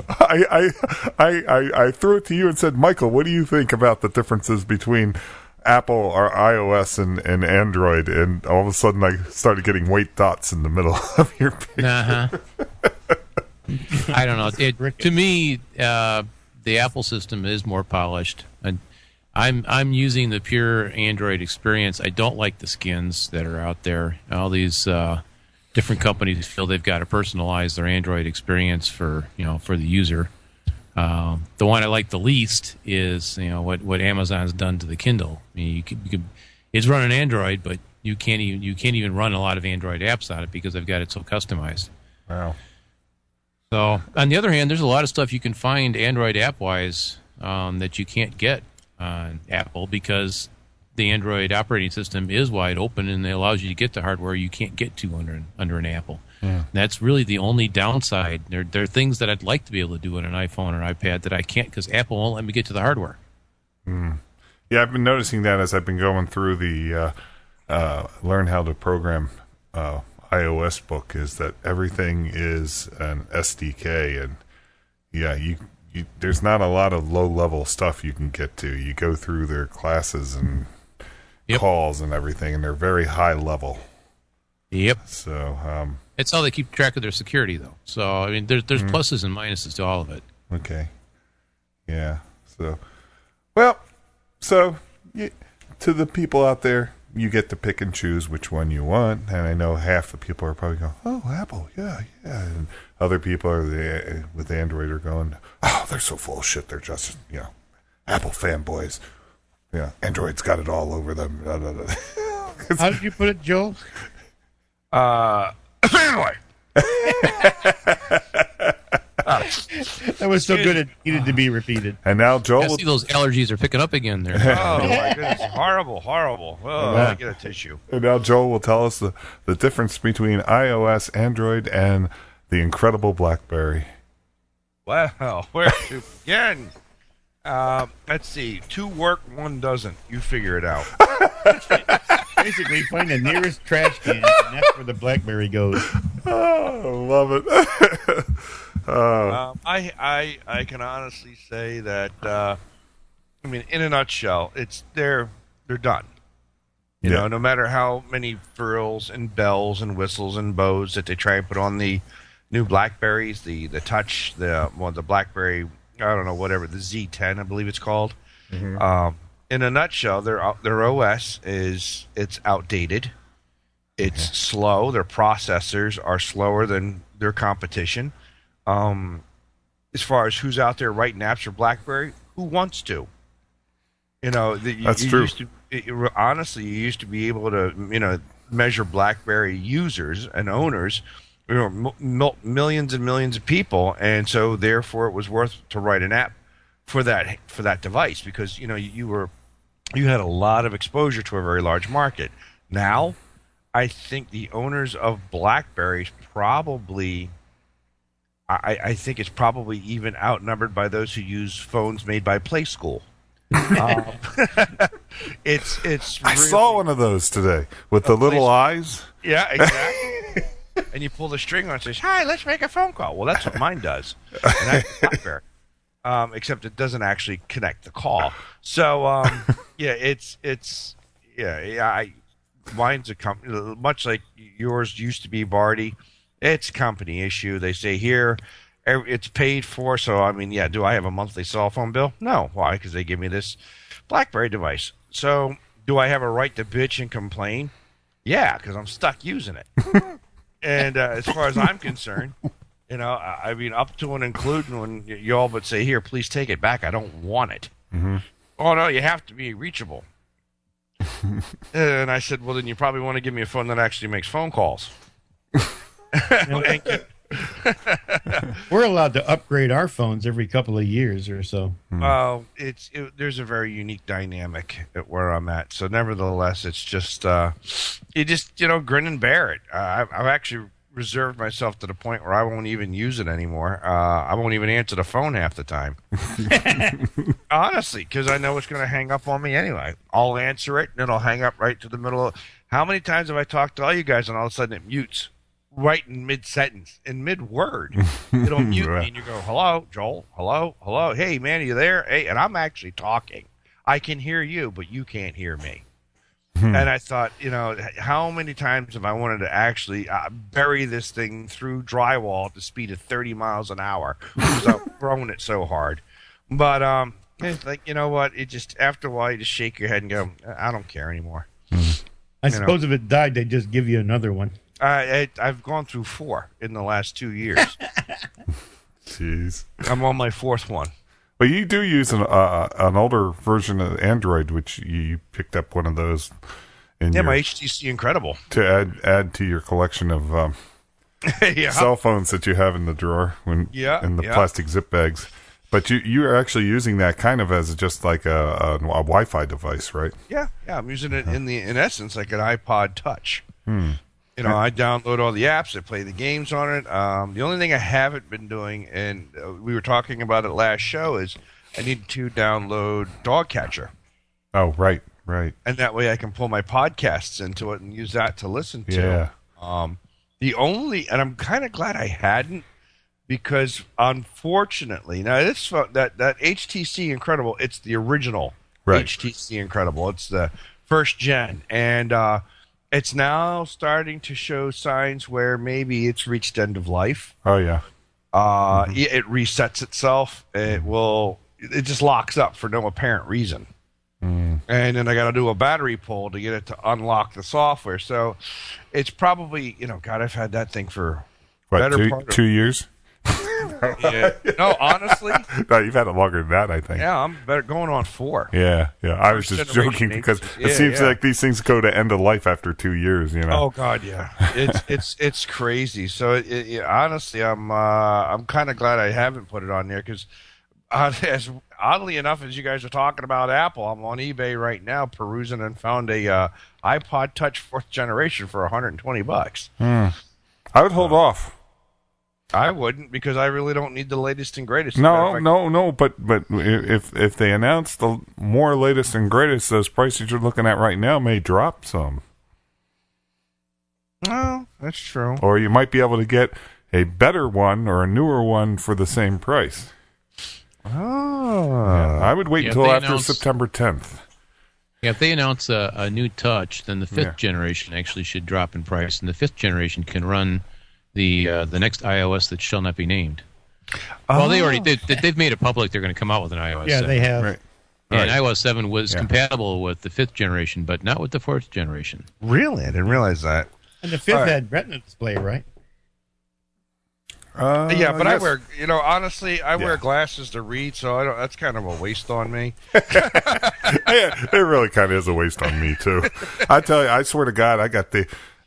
I threw it to you and said, Michael, what do you think about the differences between Apple or iOS and Android? And all of a sudden I started getting white dots in the middle of your picture. I don't know. To me, the Apple system is more polished. And I'm using the pure Android experience. I don't like the skins that are out there. All these different companies feel they've got to personalize their Android experience for the user. The one I like the least is what Amazon's done to the Kindle. I mean, it's running Android, but you can't even run a lot of Android apps on it because they've got it so customized. Wow. So on the other hand, there's a lot of stuff you can find Android app wise that you can't get on Apple because the Android operating system is wide open and it allows you to get to hardware you can't get to under an Apple. Yeah. That's really the only downside. There are things that I'd like to be able to do on an iPhone or iPad that I can't because Apple won't let me get to the hardware. Yeah, I've been noticing that as I've been going through the Learn How to Program iOS book, is that everything is an SDK, and you there's not a lot of low-level stuff you can get to. You go through their classes and calls and everything, and they're very high level. Yep. So, It's how they keep track of their security, though. So, I mean, there's pluses and minuses to all of it. Okay. Yeah. So, well, so to the people out there, you get to pick and choose which one you want. And I know half the people are probably going, "Oh, Apple, yeah." And other people with Android are going, "Oh, they're so full of shit. They're just, Apple fanboys. Yeah, Android's got it all over them." How did you put it, Joel? Anyway. That was so good it needed to be repeated. And now Joel I see those allergies are picking up again there. Oh, my goodness. Horrible. Oh, I get a tissue. And now Joel will tell us the difference between iOS, Android, and the incredible BlackBerry. Well, where to begin? Let's see. 2 work, 1 doesn't. You figure it out. Basically, find the nearest trash can, and that's where the BlackBerry goes. Oh, love it. I can honestly say that, in a nutshell, they're done. You know, no matter how many frills and bells and whistles and bows that they try and put on the new BlackBerries, the Touch, the BlackBerry, I don't know, whatever, the Z10, I believe it's called. Mm-hmm. In a nutshell, their OS it's outdated. It's slow. Their processors are slower than their competition. As far as who's out there writing apps for BlackBerry, who wants to? That's true. Honestly, you used to be able to, measure BlackBerry users and owners, millions and millions of people, and so therefore it was worth to write an app for that device because you had a lot of exposure to a very large market. Now, I think the owners of BlackBerries probably. I think it's probably even outnumbered by those who use phones made by Play School. It's. I saw one of those today with the little eyes. Yeah, exactly. And you pull the string on and says, "Hi, let's make a phone call." Well, that's what mine does. And that's BlackBerry. Except it doesn't actually connect the call. So mine's a company, much like yours used to be, Barty. It's a company issue. They say here it's paid for. So, do I have a monthly cell phone bill? No. Why? Because they give me this BlackBerry device. So, do I have a right to bitch and complain? Yeah, because I'm stuck using it. And as far as I'm concerned, up to and including when you all but say, "Here, please take it back. I don't want it." Mm-hmm. "Oh, no, you have to be reachable." And I said, "Well, then you probably want to give me a phone that actually makes phone calls." We're allowed to upgrade our phones every couple of years or so. There's a very unique dynamic at where I'm at. So nevertheless, it's just you just grin and bear it. I've actually reserved myself to the point where I won't even use it anymore. I won't even answer the phone half the time. Honestly, because I know it's going to hang up on me anyway. I'll answer it and it'll hang up right to the middle. How many times have I talked to all you guys and all of a sudden it mutes? Right in mid-sentence, in mid-word. It'll mute me and you go, "Hello, Joel. Hello. Hey, man, are you there?" Hey, and I'm actually talking. I can hear you, but you can't hear me. And I thought, how many times have I wanted to actually bury this thing through drywall at the speed of 30 miles an hour because I've thrown it so hard. But it's like, you know what? It just, after a while, you just shake your head and go, "I don't care anymore." I suppose if it died, they'd just give you another one. I've gone through 4 in the last 2 years. Jeez. I'm on my 4th one. But you do use an older version of Android, which you picked up one of those. My HTC Incredible. To add to your collection of cell phones that you have in the drawer in the plastic zip bags. But you are actually using that kind of as just like a Wi-Fi device, right? Yeah. I'm using it in essence like an iPod Touch. I download all the apps. I play the games on it. The only thing I haven't been doing, and we were talking about it last show, is I need to download Dog Catcher. Oh, right. And that way I can pull my podcasts into it and use that to listen to. Yeah. And I'm kind of glad I hadn't, because unfortunately, now this that HTC Incredible, it's the original HTC Incredible. It's the first gen, and It's now starting to show signs where maybe it's reached end of life. Oh yeah. It resets itself. It just locks up for no apparent reason. And then I got to do a battery pull to get it to unlock the software. So it's probably, God, I've had that thing for What, 2 years? Yeah. No, honestly. No, you've had it longer than that, I think. Yeah, I'm better going on 4. Yeah. I was First just joking generation because Yeah, it seems yeah. like these things go to end of life after 2 years, Oh God, yeah, it's crazy. So honestly, I'm kind of glad I haven't put it on there because, as oddly enough as you guys are talking about Apple, I'm on eBay right now perusing and found a iPod Touch 4th generation for $120. I would hold off. I wouldn't because I really don't need the latest and greatest. No, but if they announce the more latest and greatest, those prices you're looking at right now may drop some. Well, that's true. Or you might be able to get a better one or a newer one for the same price. Oh. I would wait Yeah, until they after announce- September 10th. Yeah, if they announce a new touch, then the 5th Yeah. generation actually should drop in price, and the 5th generation can run the next iOS that shall not be named. Well, they already did. They've made it public. They're going to come out with an iOS. Yeah, 7. they have. Right. And Right. iOS 7 was compatible with the 5th generation, but not with the 4th generation. Really? I didn't realize that. And the 5th All right. had Retina display, right? Yeah, but I yes. wear, honestly, I wear Yeah. glasses to read, so that's kind of a waste on me. Yeah, it really kind of is a waste on me too. I tell you, I swear to God, I got the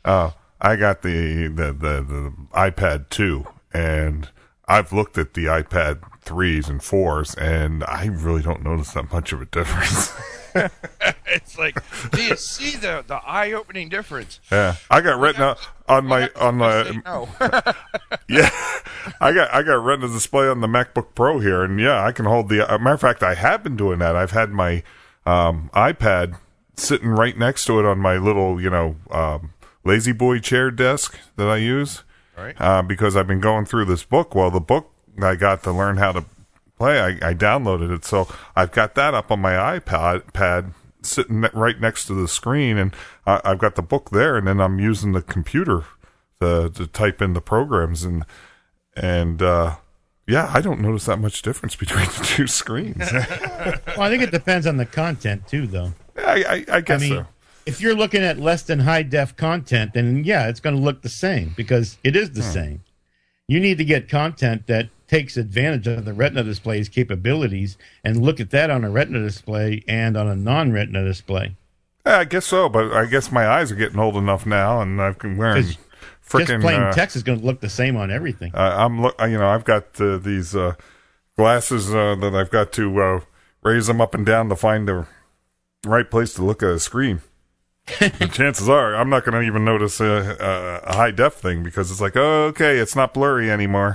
iPad 2, and I've looked at the iPad 3s and 4s, and I really don't notice that much of a difference. It's like, do you see the eye-opening difference? Yeah, I got Retina on my No. yeah, I got Retina display on the MacBook Pro here, and yeah, I can hold the. Matter of fact, I have been doing that. I've had my iPad sitting right next to it on my little, lazy boy chair desk that I use, Right. because I've been going through this book. Well, the book I got to learn how to play, I downloaded it, so I've got that up on my iPad sitting right next to the screen, and I've got the book there, and then I'm using the computer to type in the programs, and yeah, I don't notice that much difference between the two screens. Well, I think it depends on the content, too, though. I guess so. If you're looking at less than high def content, then yeah, it's going to look the same because it is the same. You need to get content that takes advantage of the Retina display's capabilities and look at that on a Retina display and on a non-Retina display. Yeah, I guess so, but I guess my eyes are getting old enough now, and I've been wearing Just freaking. plain text is going to look the same on everything. I've got these glasses that I've got to raise them up and down to find the right place to look at a screen. The chances are I'm not going to even notice a high def thing because it's like, oh, okay, it's not blurry anymore.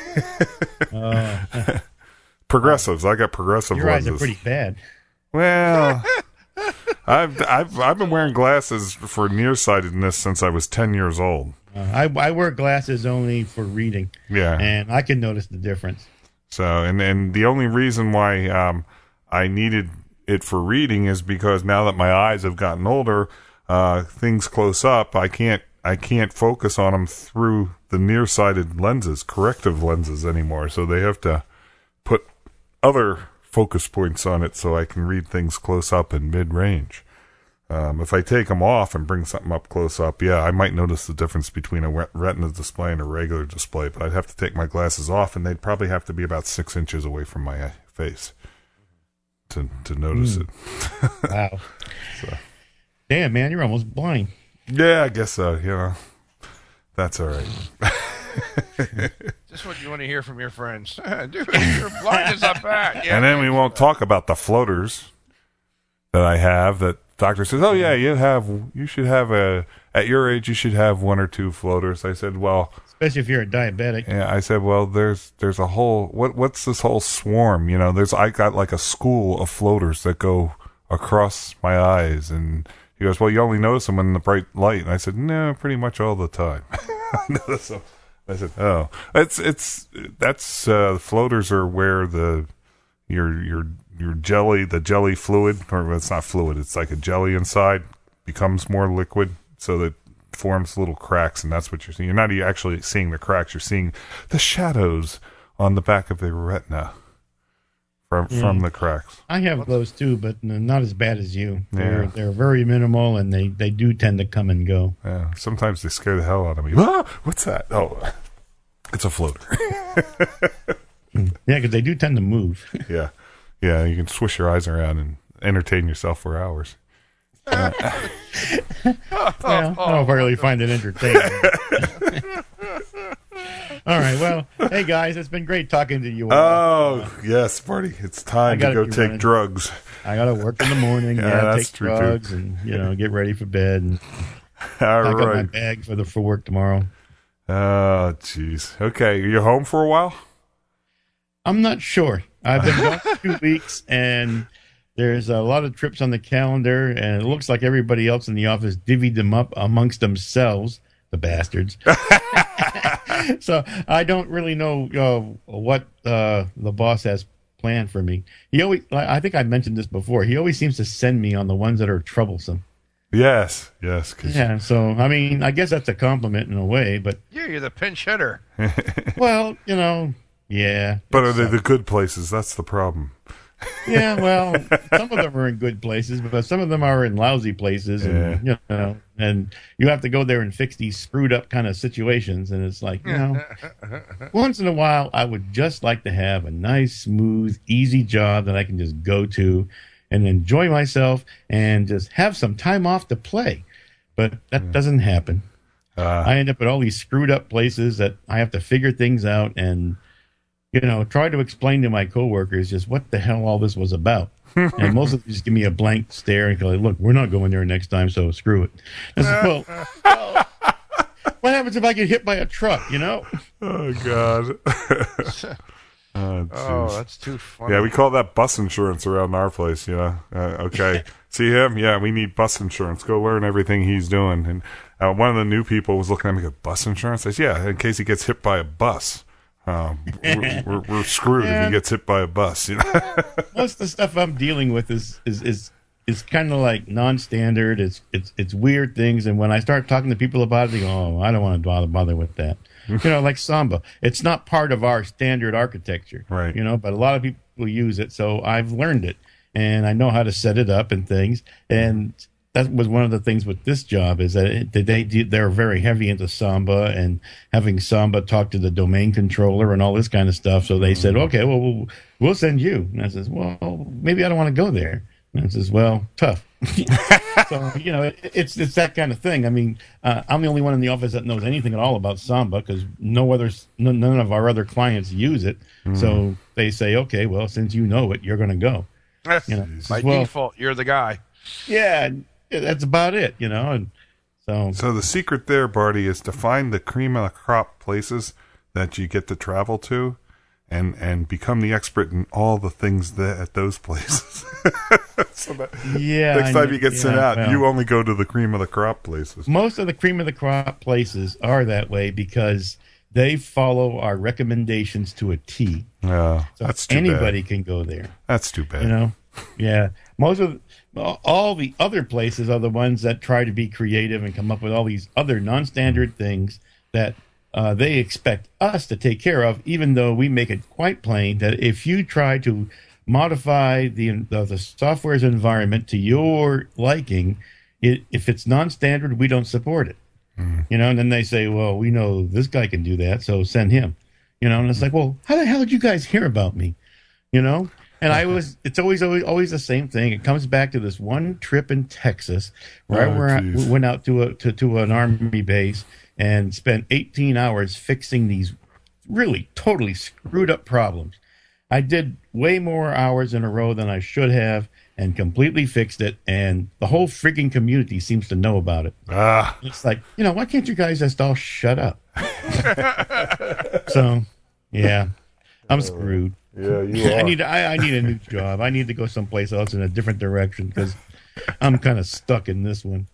Progressives, I got progressive Your eyes lenses. are pretty bad. Well, I've been wearing glasses for nearsightedness since I was 10 years old. I wear glasses only for reading. Yeah. And I can notice the difference. So, and the only reason why I needed it for reading is because now that my eyes have gotten older, things close up, I can't focus on them through the nearsighted lenses, corrective lenses anymore. So they have to put other focus points on it so I can read things close up and mid-range. If I take them off and bring something up close up, yeah, I might notice the difference between a Retina display and a regular display, but I'd have to take my glasses off, and they'd probably have to be about 6 inches away from my face to notice it. Wow. Damn, man, you're almost blind. Yeah, I guess so. That's all right. Just what you want to hear from your friends. Dude, your blind is not bad. Yeah. And then we won't talk about the floaters that I have. That doctor says, "Oh yeah, you should have at your age you should have 1 or 2 floaters." I said, "Well." Especially if you're a diabetic. Yeah, I said, well, there's a whole what's this whole swarm? I got like a school of floaters that go across my eyes, and he goes, well, you only notice them in the bright light, and I said, no, pretty much all the time. So I said, oh, that's floaters are where your jelly, the jelly fluid, or it's not fluid, it's like a jelly inside becomes more liquid. so that forms little cracks, and that's what you're seeing. You're not actually seeing the cracks; you're seeing the shadows on the back of the retina from the cracks. I have those too, but not as bad as you. Yeah. They're very minimal, and they do tend to come and go. Yeah, sometimes they scare the hell out of me. Ah, what's that? Oh, it's a floater. Yeah, because they do tend to move. Yeah, you can swish your eyes around and entertain yourself for hours. Well, I don't know if I really find it entertaining. All right, well, hey guys, it's been great talking to you all. Oh, yes, Marty, it's time to go take running. drugs. I got to work in the morning. Yeah, that's take true, drugs, and get ready for bed. And All I got my right. bag for work tomorrow. Oh, jeez. Okay, are you home for a while? I'm not sure. I've been gone for 2 weeks, and there's a lot of trips on the calendar, and it looks like everybody else in the office divvied them up amongst themselves, the bastards. So I don't really know what the boss has planned for me. I think I mentioned this before. He always seems to send me on the ones that are troublesome. Yes. Yeah, so, I mean, I guess that's a compliment in a way, but... Yeah, you're the pinch hitter. Well, yeah. But are they the good places? That's the problem. Yeah, well, some of them are in good places, but some of them are in lousy places, and and you have to go there and fix these screwed up kind of situations, and it's like, once in a while, I would just like to have a nice, smooth, easy job that I can just go to and enjoy myself and just have some time off to play, but that doesn't happen. I end up at all these screwed up places that I have to figure things out and try to explain to my coworkers just what the hell all this was about. And most of them just give me a blank stare and go, look, we're not going there next time, so screw it. I said, well, what happens if I get hit by a truck, Oh, God. Oh, that's too funny. Yeah, we call that bus insurance around our place, Okay. See him? Yeah, we need bus insurance. Go learn everything he's doing. And one of the new people was looking at me and go, bus insurance? I said, yeah, in case he gets hit by a bus. We're screwed if he gets hit by a bus. Most of the stuff I'm dealing with is kind of like non-standard. It's weird things, and when I start talking to people about it, they go, "Oh, I don't want to bother with that." Like Samba, it's not part of our standard architecture, right? But a lot of people use it, so I've learned it, and I know how to set it up and things, and that was one of the things with this job is that they're very heavy into Samba and having Samba talk to the domain controller and all this kind of stuff. So they said, okay, well, we'll send you. And I says, well, maybe I don't want to go there. And I says, well, tough. So, it's that kind of thing. I mean, I'm the only one in the office that knows anything at all about Samba because none of our other clients use it. So they say, okay, well, since you know it, you're going to go. By default, you're the guy. Yeah. That's about it, and So the secret there, Barty, is to find the cream of the crop places that you get to travel to, and become the expert in all the things at those places. So next time you get sent out, you only go to the cream of the crop places. Most of the cream of the crop places are that way because they follow our recommendations to a T. Yeah, so that's too anybody bad. Can go there. That's too bad. Yeah. All the other places are the ones that try to be creative and come up with all these other non-standard things that they expect us to take care of, even though we make it quite plain that if you try to modify the software's environment to your liking, if it's non-standard, we don't support it. And then they say, well, we know this guy can do that, so send him. And it's like, well, how the hell did you guys hear about me? And it's always the same thing. It comes back to this one trip in Texas where we went out to an army base and spent 18 hours fixing these really totally screwed up problems. I did way more hours in a row than I should have and completely fixed it. And the whole freaking community seems to know about it. It's like, why can't you guys just all shut up? So, yeah, I'm screwed. Yeah, you are. I need a new job. I need to go someplace else in a different direction because I'm kind of stuck in this one.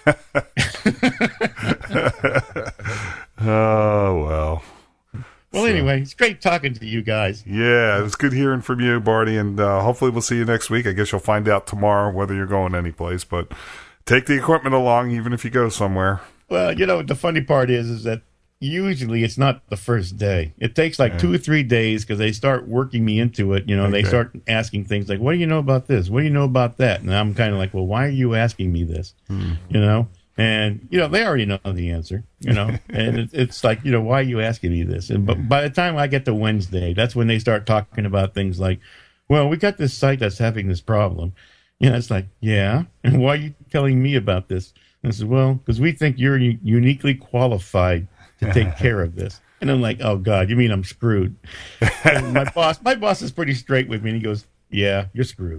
Oh, well. Well, anyway, it's great talking to you guys. Yeah, it was good hearing from you, Barty, and hopefully we'll see you next week. I guess you'll find out tomorrow whether you're going anyplace, but Take the equipment along, even if you go somewhere. Well, the funny part is that usually it's not the first day. It takes like 2 or 3 days because they start working me into it. They start asking things like, what do you know about this? What do you know about that? And I'm kind of like, well, why are you asking me this? And, they already know the answer, and it's like, why are you asking me this? And but by the time I get to Wednesday, that's when they start talking about things like, well, we got this site that's having this problem. It's like, yeah. And why are you telling me about this? And I said, well, because we think you're uniquely qualified to take care of this. And I'm like, oh God, you mean I'm screwed? And my boss is pretty straight with me, and he goes, yeah, you're screwed.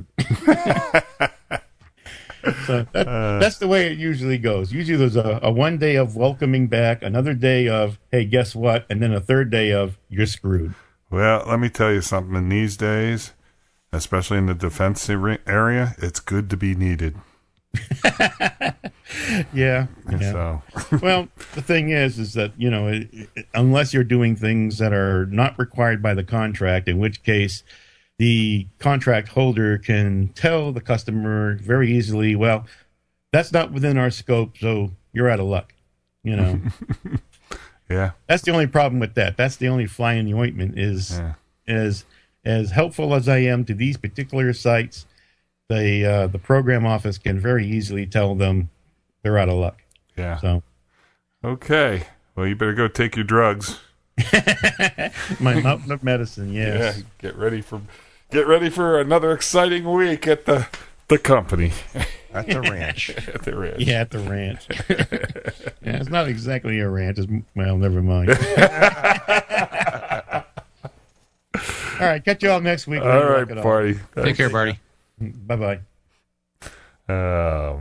So that's the way it usually goes. Usually there's a 1 day of welcoming back, another day of, hey, guess what? And then a third day of, you're screwed. Well, let me tell you something. In these days, especially in the defense area, it's good to be needed. Yeah. So. Well, the thing is that, unless you're doing things that are not required by the contract, in which case the contract holder can tell the customer very easily, well, that's not within our scope, so you're out of luck. Yeah. That's the only problem with that. That's the only fly in the ointment is as helpful as I am to these particular sites, the program office can very easily tell them they're out of luck. Yeah. So. Okay. Well, you better go take your drugs. My mountain of medicine, yes. Yeah. Get ready for another exciting week at the company. At the ranch. At the ranch. Yeah, at the ranch. Yeah, it's not exactly a ranch. Well, never mind. All right, catch you all next week. All right, Barty. Take care, Barty. Bye-bye. Oh,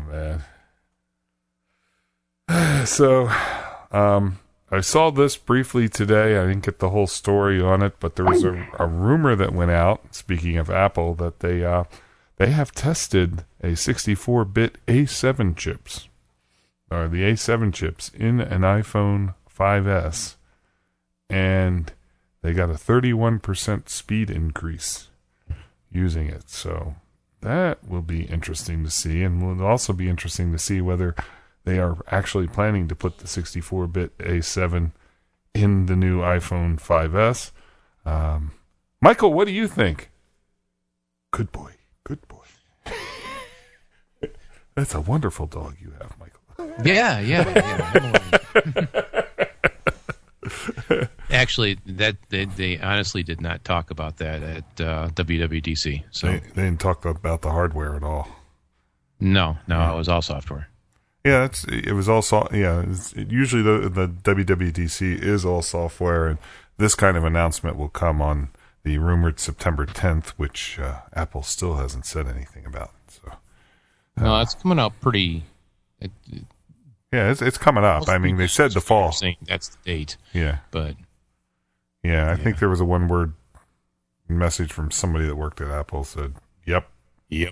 man. So, I saw this briefly today. I didn't get the whole story on it, but there was a rumor that went out, speaking of Apple, that they have tested a 64-bit A7 chips, or the A7 chips, in an iPhone 5S, and they got a 31% speed increase using it. So that will be interesting to see, and will also be interesting to see whether they are actually planning to put the 64-bit A7 in the new iPhone 5S. Michael, what do you think? Good boy. Good boy. That's a wonderful dog you have, Michael. Yeah. Actually, they honestly did not talk about that at WWDC. So they didn't talk about the hardware at all. No, it was all software. Yeah, it was all usually the WWDC is all software, and this kind of announcement will come on the rumored September 10th, which Apple still hasn't said anything about. So, no, it's coming out pretty. Yeah, it's coming up. I mean, they said the fall. Saying that's the date. Yeah, but I think there was a one-word message from somebody that worked at Apple said, "Yep." Yep.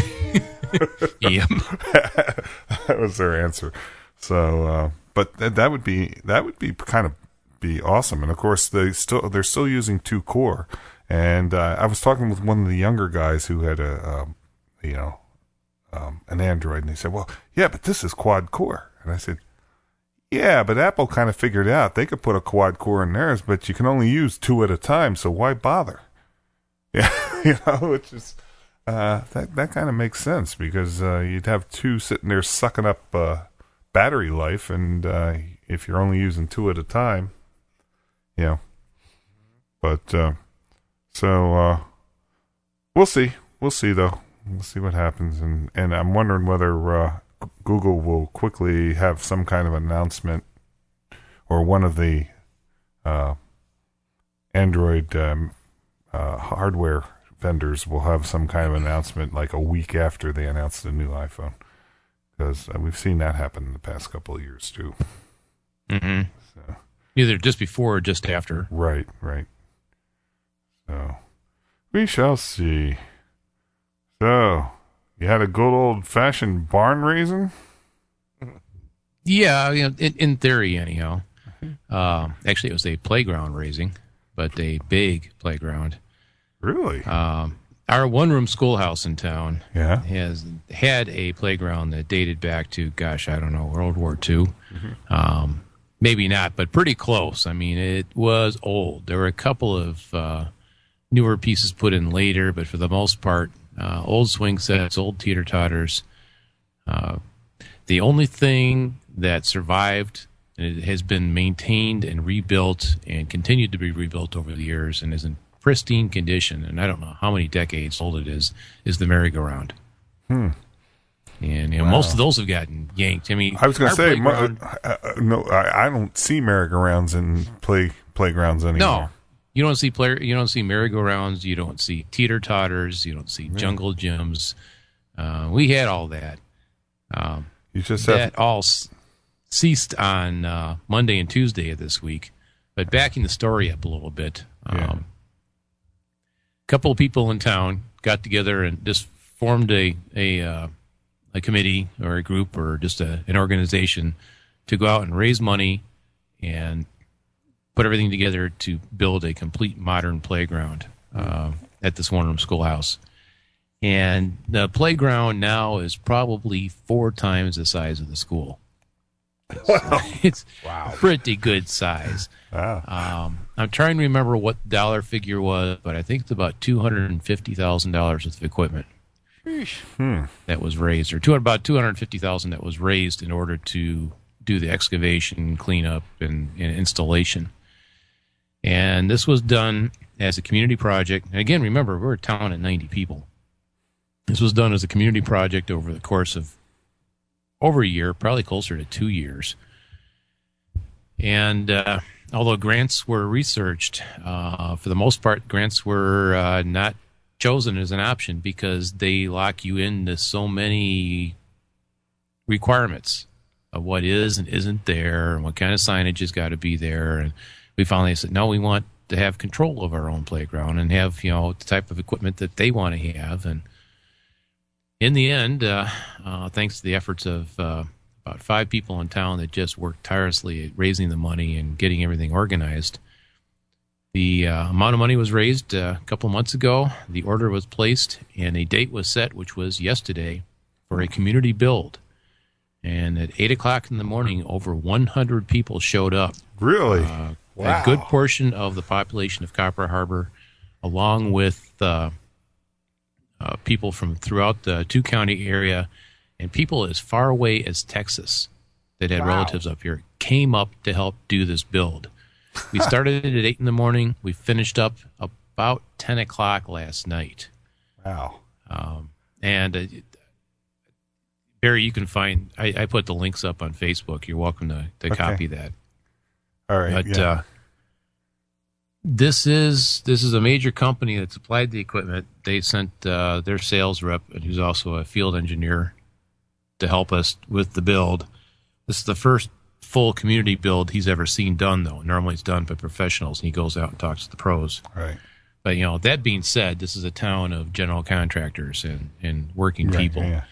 That was their answer. So, but that would be kind of be awesome. And of course, they're still using 2-core. And I was talking with one of the younger guys who had an Android, and he said, "Well, yeah, but this is quad-core." And I said, "Yeah, but Apple kind of figured out they could put a quad-core in theirs, but you can only use 2 at a time, so why bother?" Yeah, which is. That kind of makes sense because you'd have 2 sitting there sucking up battery life, and if you're only using 2 at a time, But so we'll see. We'll see though. We'll see what happens, and I'm wondering whether Google will quickly have some kind of announcement, or one of the Android hardware vendors will have some kind of announcement like a week after they announce the new iPhone, because we've seen that happen in the past couple of years too. Mm-hmm. So. Either just before or just after. Right. So we shall see. So you had a good old-fashioned barn raising? Yeah, in theory, anyhow. Actually, it was a playground raising, but a big playground. Really? I Our one-room schoolhouse in town Yeah. has had a playground that dated back to, gosh, I don't know, World War II. Maybe not, but pretty close. I mean, it was old. There were a couple of newer pieces put in later, but for the most part, old swing sets, old teeter-totters. The only thing that survived, and it has been maintained and rebuilt and continued to be rebuilt over the years and is in pristine condition, and I don't know how many decades old it is the merry-go-round. And most of those have gotten yanked. I mean, I was going to say, playground- no, I don't see merry-go-rounds in playgrounds anymore. No, you don't see merry-go-rounds. You don't see teeter-totters. You don't see jungle gyms. We had all that. You just That have all ceased on Monday and Tuesday of this week. But backing the story up a little bit, a couple of people in town got together and just formed a committee or a group or just an organization to go out and raise money and put everything together to build a complete modern playground at this one-room schoolhouse. And the playground now is probably 4 times the size of the school. It's pretty good size. wow. I'm trying to remember what the dollar figure was, but I think it's about $250,000 worth of equipment that was raised, or about $250,000 that was raised in order to do the excavation, cleanup, and installation. And this was done as a community project. And again, remember, we're a town of 90 people. This was done as a community project over the course of over a year, probably closer to 2 years. And although grants were researched, for the most part, grants were not chosen as an option because they lock you into so many requirements of what is and isn't there and what kind of signage has got to be there. And we finally said, no, we want to have control of our own playground and have, the type of equipment that they want to have. And in the end, thanks to the efforts of about 5 people in town that just worked tirelessly at raising the money and getting everything organized, the amount of money was raised a couple months ago. The order was placed, and a date was set, which was yesterday, for a community build. And at 8 o'clock in the morning, over 100 people showed up. Really? A good portion of the population of Copper Harbor, along with people from throughout the 2-county area and people as far away as Texas that had relatives up here, came up to help do this build. We started at 8 in the morning. We finished up about 10 o'clock last night. Wow. And Barry, you can find, I put the links up on Facebook. You're welcome to copy that. All right. But this is a major company that supplied the equipment. They sent their sales rep, who's also a field engineer, to help us with the build. This is the first full community build he's ever seen done, though. Normally it's done by professionals, and he goes out and talks to the pros. Right. But, that being said, this is a town of general contractors and working people. Yeah.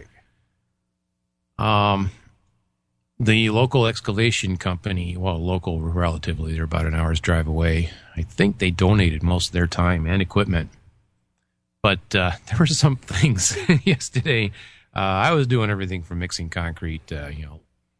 Right. The local excavation company, well, local relatively, they're about an hour's drive away. I think they donated most of their time and equipment. But there were some things yesterday. I was doing everything from mixing concrete, Uh-oh.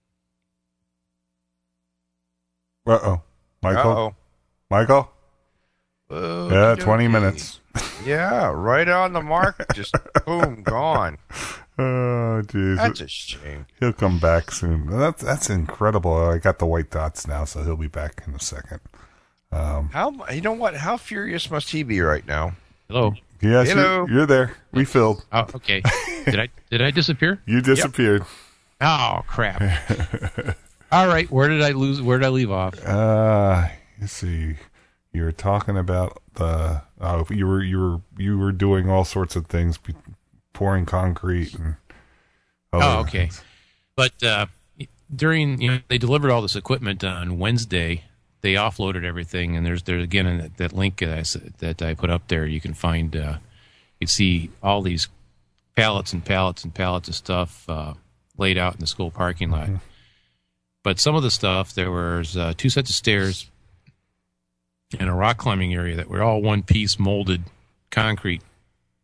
Michael? Yeah, 20 minutes. Yeah, right on the mark. Just boom, gone. Oh, jeez. That's a shame. He'll come back soon. That's incredible. I got the white dots now, so he'll be back in a second. You know what? How furious must he be right now? Hello. Yes, Hello. you're there. We filled. Oh, okay. Did I disappear? You disappeared. Oh, crap. All right. Where did I leave off? Let's see. You were talking about the. You were doing all sorts of things, pouring concrete and. Okay. Things. But during they delivered all this equipment on Wednesday. They offloaded everything, and there's again in that link that I put up there. You can find you see all these pallets and pallets and pallets of stuff laid out in the school parking lot. Mm-hmm. But some of the stuff, there was 2 sets of stairs and a rock climbing area that were all one piece molded concrete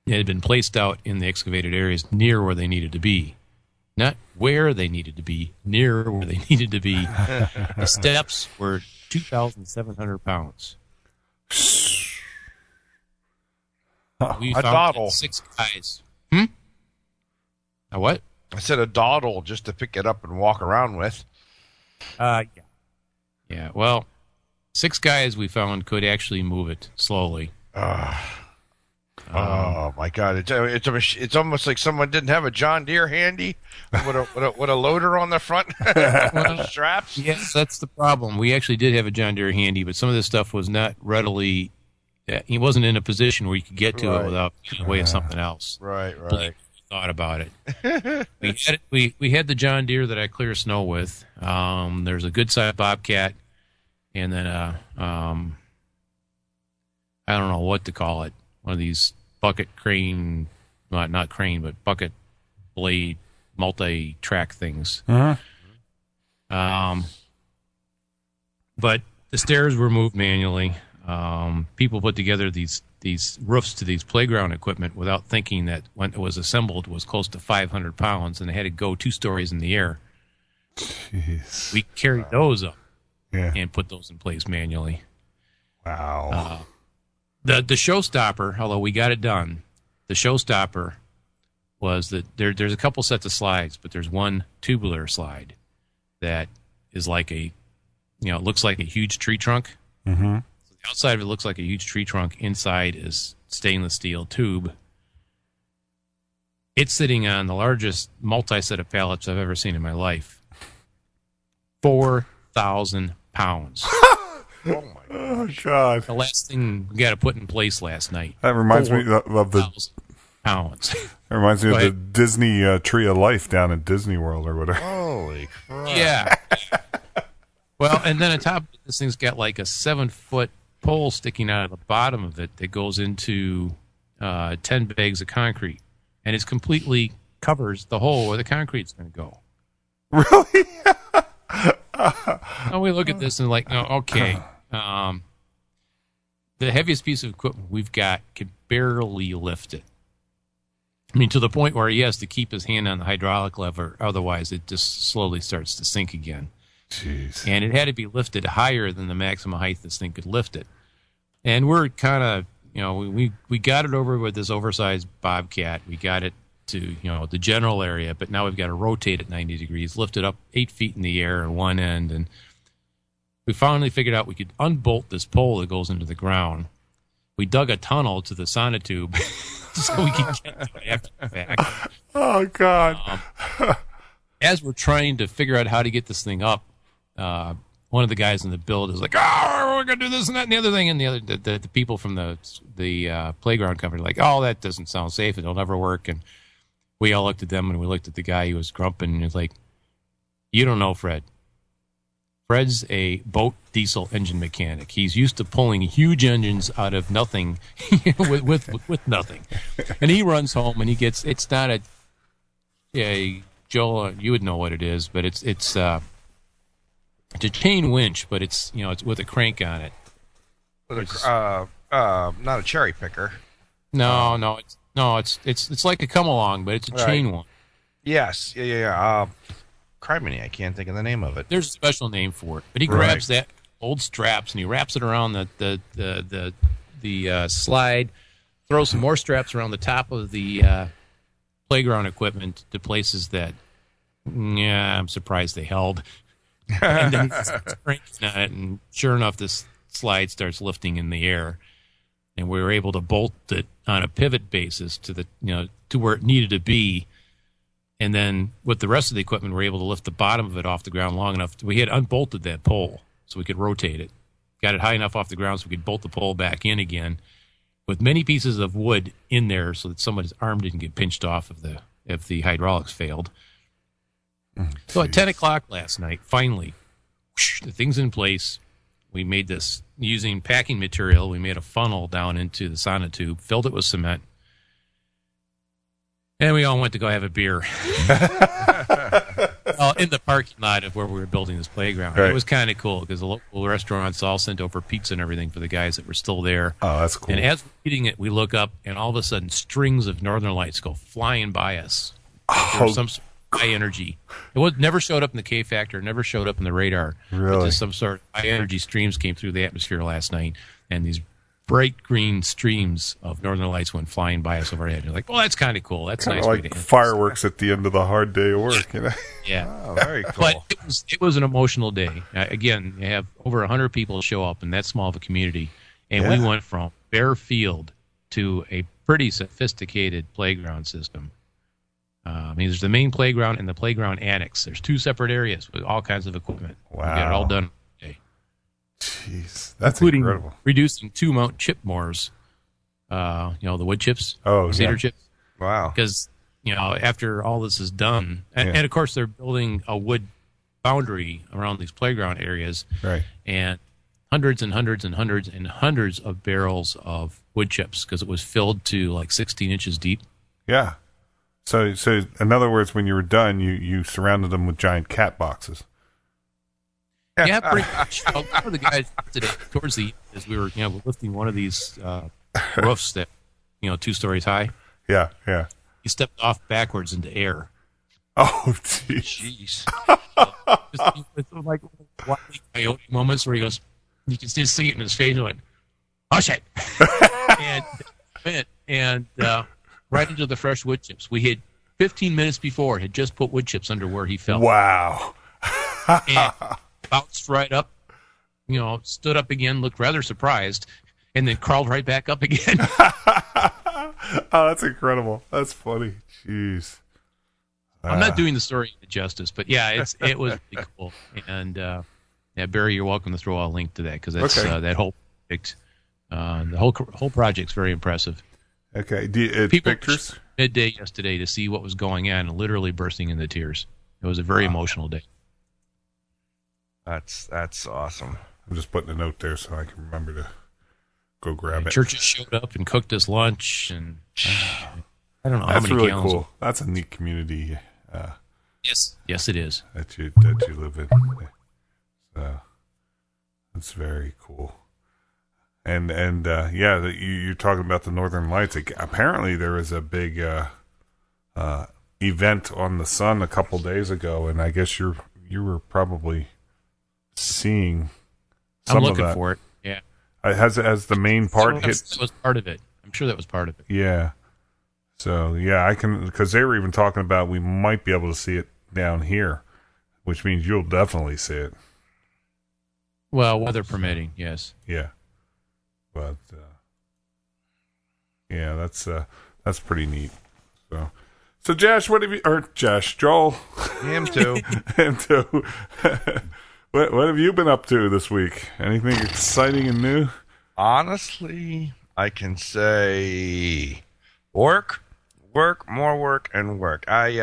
had been placed out in the excavated areas near where they needed to be. Not where they needed to be, near where they needed to be. The steps were 2,700 pounds. We A found dawdle. 6 guys. A what? I said a dawdle just to pick it up and walk around with. Yeah. Yeah, well, 6 guys we found could actually move it slowly. Oh my God! It's almost like someone didn't have a John Deere handy with a loader on the front straps. Yes, that's the problem. We actually did have a John Deere handy, but some of this stuff was not readily. He wasn't in a position where you could get to it without the way of something else. Right. Thought about it. We had the John Deere that I clear snow with. There's a good sized Bobcat, and then I don't know what to call it. One of these bucket crane, not crane, but bucket blade multi-track things. Uh-huh. But the stairs were moved manually. People put together these roofs to these playground equipment without thinking that when it was assembled was close to 500 pounds, and they had to go 2 stories in the air. Jeez. We carried those up Yeah. and put those in place manually. Wow. The showstopper, although we got it done, the showstopper was that there's a couple sets of slides, but there's one tubular slide that is like it looks like a huge tree trunk. Mm-hmm. The outside of it looks like a huge tree trunk. Inside is stainless steel tube. It's sitting on the largest multi-set of pallets I've ever seen in my life. 4,000 pounds. Oh my God! Oh, God. The last thing we got to put in place last night. That reminds me of 4,000 pounds. That reminds me Go of the ahead. Disney Tree of Life down at Disney World or whatever. Holy crap! Yeah. Well, and then on top of it, this thing's got like a 7-foot pole sticking out of the bottom of it that goes into 10 bags of concrete. And it completely covers the hole where the concrete's going to go. Really? And we look at this and like, oh, okay. The heaviest piece of equipment we've got can barely lift it. I mean, to the point where he has to keep his hand on the hydraulic lever, otherwise it just slowly starts to sink again. Jeez. And it had to be lifted higher than the maximum height this thing could lift it. And we're kind of, we got it over with this oversized Bobcat. We got it to, the general area, but now we've got to rotate it 90 degrees, lift it up 8 feet in the air on one end. And we finally figured out we could unbolt this pole that goes into the ground. We dug a tunnel to the sonotube so we could get to it after the fact. Oh, God. As we're trying to figure out how to get this thing up, one of the guys in the build is like, "Oh, we're gonna do this and that and the other thing," and the people from the playground company are like, "Oh, that doesn't sound safe. It'll never work." And we all looked at them and we looked at the guy who was grumping and he was like, "You don't know Fred. Fred's a boat diesel engine mechanic. He's used to pulling huge engines out of nothing with nothing." And he runs home and he gets, it's not Joel, you would know what it is, but it's a chain winch, but it's with a crank on it. Not a cherry picker. No, it's like a come along, but it's a chain one. Yes, yeah. Criminy, I can't think of the name of it. There's a special name for it, but he grabs that old straps and he wraps it around the slide, throws some more straps around the top of the playground equipment to places that, I'm surprised they held. And then he's cranking on it, and sure enough, this slide starts lifting in the air, and we were able to bolt it on a pivot basis to to where it needed to be. And then with the rest of the equipment, we were able to lift the bottom of it off the ground long enough. We had unbolted that pole so we could rotate it. Got it high enough off the ground so we could bolt the pole back in again with many pieces of wood in there so that somebody's arm didn't get pinched off if the hydraulics failed. So at 10 o'clock last night, finally, the thing's in place. We made this using packing material. We made a funnel down into the sonotube, filled it with cement, and we all went to go have a beer. Well, in the parking lot of where we were building this playground. Right. It was kind of cool because the local restaurants all sent over pizza and everything for the guys that were still there. Oh, that's cool. And as we're eating it, we look up, and all of a sudden, strings of northern lights go flying by us. There was some sort of high energy. Never showed up in the K factor, never showed up in the radar. Really? But just some sort of high energy streams came through the atmosphere last night, and these bright green streams of northern lights went flying by us overhead. You're like, well, that's kind of cool. That's a Kind nice of way like to end it. fireworks at the end of the hard day of work, you know? Yeah. Oh, very cool. But it was an emotional day. Again, you have over 100 people show up in that small of a community, and we went from bare field to a pretty sophisticated playground system. I mean, there's the main playground and the playground annex. There's 2 separate areas with all kinds of equipment. Wow. We got it all done today, Jeez, that's including incredible. reducing 2 Mount Chipmores. The wood chips, cedar chips. Wow. Because after all this is done, and of course they're building a wood boundary around these playground areas, Right. and hundreds and hundreds and hundreds and hundreds of barrels of wood chips because it was filled to like 16 inches deep. Yeah. So in other words, when you were done, you surrounded them with giant cat boxes. Yeah, pretty much. One of the guys today, towards the as we were lifting one of these roofs that 2 stories high. Yeah. He stepped off backwards into air. Oh, jeez. Jeez. It's like Wile E. Coyote moments where he goes, you can still see it in his face, and went, oh shit, and right into the fresh wood chips. We had 15 minutes before had just put wood chips under where he fell. Wow. And bounced right up, stood up again, looked rather surprised, and then crawled right back up again. Oh, that's incredible. That's funny. Jeez. I'm not doing the story justice, but yeah, it was really cool. And Barry, you're welcome to throw a link to that because that's that whole project. The whole project's very impressive. Okay. People Pictures? midday yesterday to see what was going on, and literally bursting into tears. It was a very emotional day. That's awesome. I'm just putting a note there so I can remember to go grab it. Churches showed up and cooked us lunch, and I don't know how That's many really gallons. cool. That's a neat community. Yes, it is. That you live in. So that's very cool. And you're talking about the Northern Lights. Apparently, there was a big event on the Sun a couple days ago, and I guess you were probably seeing some I'm of looking that. for it. Yeah, Has the main part hit? that was part of it. I'm sure that was part of it. Yeah. So yeah, I can, because they were even talking about we might be able to see it down here, which means you'll definitely see it. Well, weather permitting, yes. Yeah. But yeah, that's pretty neat. So Josh, Joel, Him too. him too. What have you been up to this week? Anything exciting and new? Honestly, I can say work, more work, and work.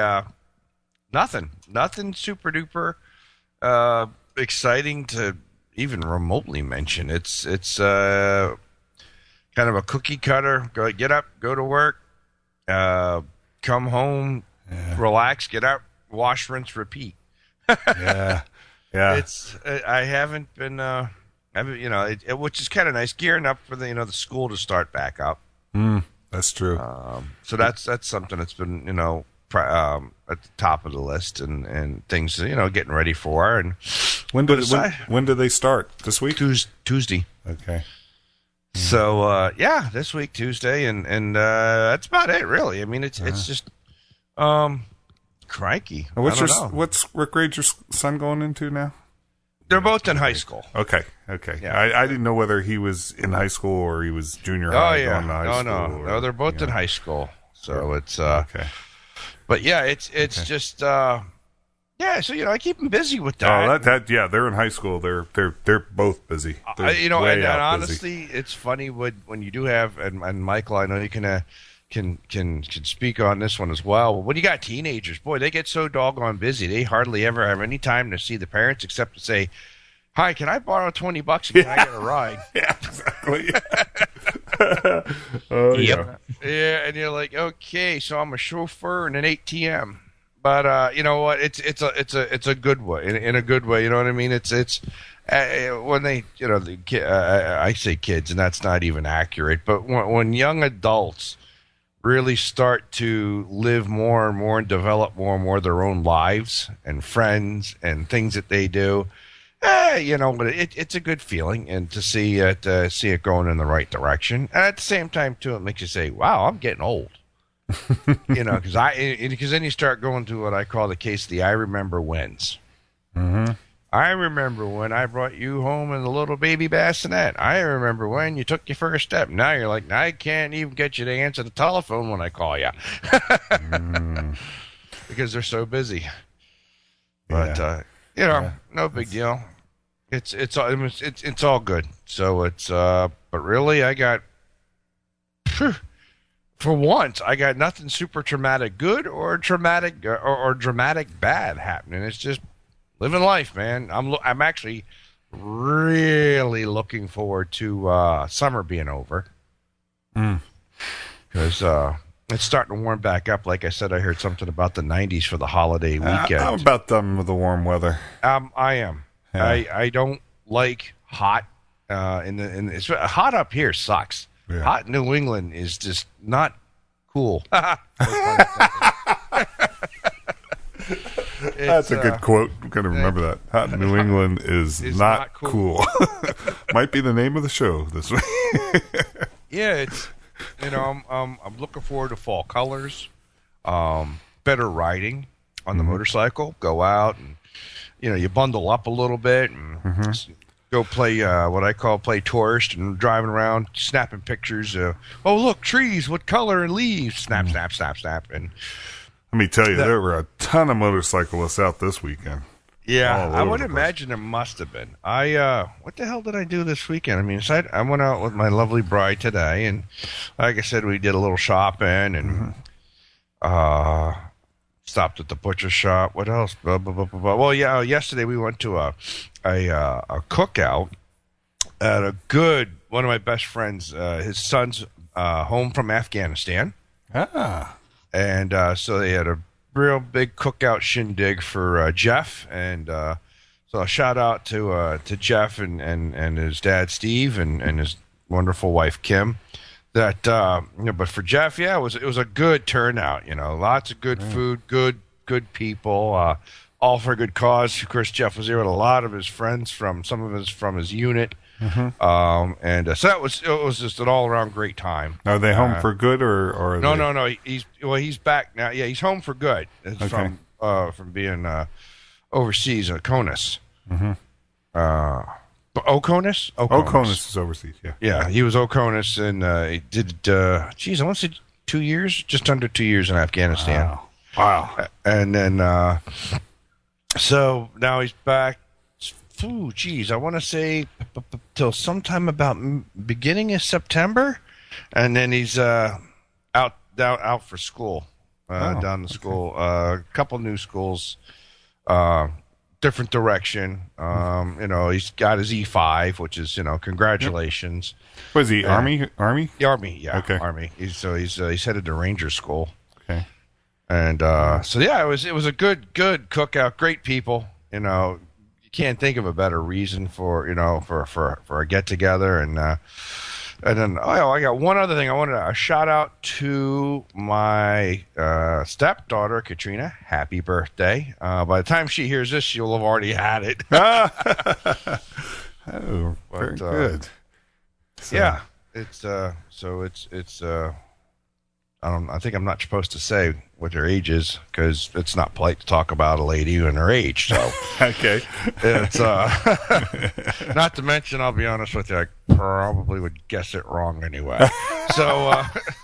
Nothing super duper exciting to even remotely mention. It's kind of a cookie cutter. Get up, go to work, come home, relax, get up, wash, rinse, repeat. Yeah. I haven't been, which is kind of nice, gearing up for the school to start back up. That's true. So that's something that's been at the top of the list and things getting ready for. And when do they start? This week? Tuesday. Okay. So this week Tuesday, and that's about it really. I mean it's just cranky. What grade's your son going into now? They're both in high school. Okay. Yeah. I didn't know whether he was in high school or he was junior high going to high school. No, they're both in high school. So it's okay. But yeah, it's just so I keep them busy with that. Oh, they're in high school. They're both busy. And honestly, it's funny when you do have and Michael, I know you can speak on this one as well. When you got teenagers, boy, they get so doggone busy. They hardly ever have any time to see the parents except to say, "Hi, can I borrow $20 and can I get a ride?" Yeah, exactly. Yep. Yeah, and you're like, okay, so I'm a chauffeur and an ATM. But you know what? It's a good way, in a good way. You know what I mean? It's when they, you know, I say kids, and that's not even accurate. But when young adults really start to live more and more and develop more and more their own lives and friends and things that they do, you know, but it's a good feeling, and to see it going in the right direction. And at the same time, too, it makes you say, "Wow, I'm getting old." You know, because then you start going to what I call the case of the I remember whens. Mm-hmm. I remember when I brought you home in the little baby bassinet. I remember when you took your first step. Now you're like, I can't even get you to answer the telephone when I call you. Because they're so busy. But, you know, no big deal. It's all good. So it's, but really I got, for once, I got nothing super traumatic good or traumatic or dramatic bad happening. It's just living life, man. I'm actually really looking forward to summer being over, because it's starting to warm back up. Like I said, I heard something about the 90s for the holiday weekend. I'm about done with the warm weather. I am. Yeah. I don't like hot. It's hot up here sucks. Yeah. Hot New England is just not cool. That's a good quote. I'm going to remember that. Hot New England is not cool. Might be the name of the show this week. Yeah, it's, you know, I'm looking forward to fall colors, better riding on the motorcycle. Go out and, you know, you bundle up a little bit and go play what I call play tourist, and driving around snapping pictures. Oh, look, trees, what color, and leaves. Snap, snap, snap, snap. And let me tell you, there were a ton of motorcyclists out this weekend. Yeah, I would imagine there must have been. What the hell did I do this weekend? I mean, I went out with my lovely bride today, and like I said, we did a little shopping and stopped at the butcher shop. What else? Blah, blah, blah, blah, blah. Well, yeah, yesterday we went to a cookout at one of my best friends. His son's home from Afghanistan. And so they had a real big cookout shindig for Jeff, and so a shout out to Jeff and his dad Steve and his wonderful wife Kim. That you know, but for Jeff, yeah, it was a good turnout. You know, lots of good food, good people, all for a good cause. Of course, Jeff was there with a lot of his friends from his unit. And so it was just an all around great time. Are they home for good or no? He's back now. Yeah, he's home for good. From being overseas at Oconus. Oconus? Oconus is overseas. Yeah. He was Oconus, and he did. I want to say 2 years, just under 2 years in Afghanistan. Wow. And then so now he's back. I want to say till sometime about beginning of September, and then he's out for school, down to school. A couple new schools, different direction. You know, he's got his E5, which is, you know, congratulations. Was he Army? The Army, yeah. Okay. Army. He's headed to Ranger School. Okay. And so yeah, it was a good cookout. Great people. You know, you can't think of a better reason for a get together. And then I got one other thing. I wanted a shout out to my stepdaughter Katrina. Happy birthday! By the time she hears this, she'll have already had it. Oh, very good. So. Yeah, it's I think I'm not supposed to say what her age is because it's not polite to talk about a lady and her age. So okay, it's not to mention, I'll be honest with you, I probably would guess it wrong anyway. So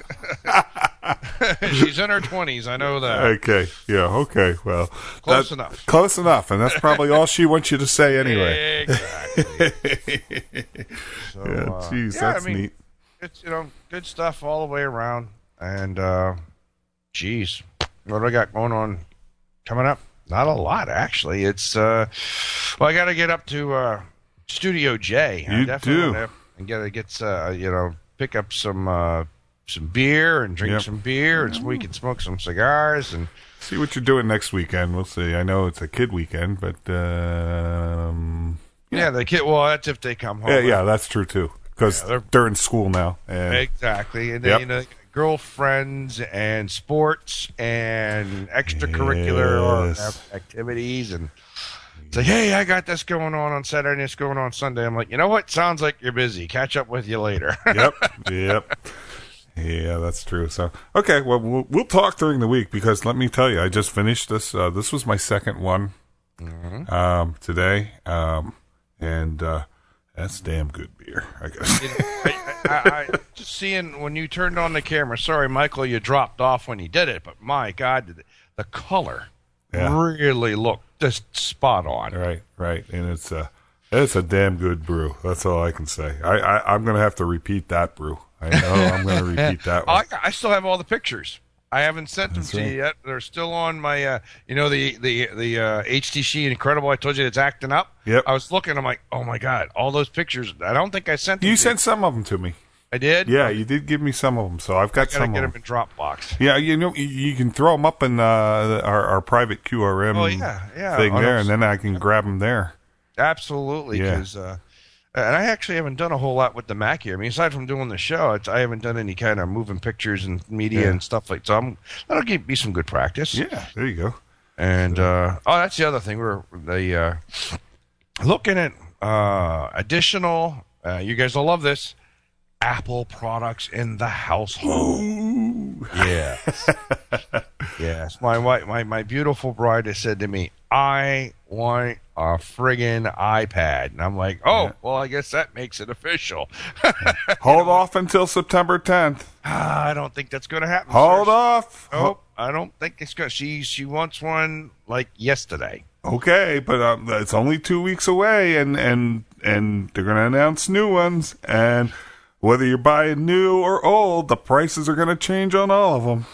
she's in her 20s. I know that. Okay, yeah, okay. Well, close enough. Close enough, and that's probably all she wants you to say anyway. Exactly. So, yeah, geez, that's neat. It's good stuff all the way around. And, geez, what do I got going on coming up? Not a lot, actually. It's, I got to get up to Studio J. You do. And got to pick up some some beer and drink Yep. some beer, and we can smoke some cigars and See what you're doing next weekend. We'll see. I know it's a kid weekend, but yeah, the kid. Well, that's if they come home. yeah, that's true too. Because they're in school now. And Exactly, and then Yep. girlfriends and sports and extracurricular Yes. activities, and it's like, hey, I got this going on Saturday, and it's going on Sunday. I'm like, you know what? Sounds like you're busy. Catch up with you later. Yep. Yeah, that's true. So, okay, well, we'll talk during the week because let me tell you, I just finished this. This was my second one today, and that's damn good beer, I guess. I just seeing when you turned on the camera. Sorry, Michael, you dropped off when you did it, but my God, the color really looked just spot on. Right, and it's a damn good brew. That's all I can say. I'm gonna have to repeat that brew. I know I'm gonna repeat that one. I still have all the pictures. I haven't sent them to you yet. They're still on my, the HTC Incredible. I told you it's acting up. Yep. I was looking. I'm like, oh my God, all those pictures. I don't think I sent them. You to sent some of them to me. I did. Yeah, you did give me some of them, so I've got I gotta some get of them them. in Dropbox. Yeah, you can throw them up in our private QRM thing there, and then I can grab them there. Absolutely, Yeah. because and I actually haven't done a whole lot with the Mac here. I mean, aside from doing the show, I haven't done any kind of moving pictures and media and stuff like. So that'll give me some good practice. Yeah, there you go. And that's the other thing. We're looking at additional. You guys will love this. Apple products in the household. Yes. Yes. My beautiful bride has said to me, I want a friggin' iPad. And I'm like, well, I guess that makes it official. Hold off until September 10th. I don't think that's going to happen. Hold sir. off. Nope, I don't think it's going to. She wants one like yesterday. Okay, but it's only 2 weeks away, and they're going to announce new ones, and whether you're buying new or old, the prices are going to change on all of them.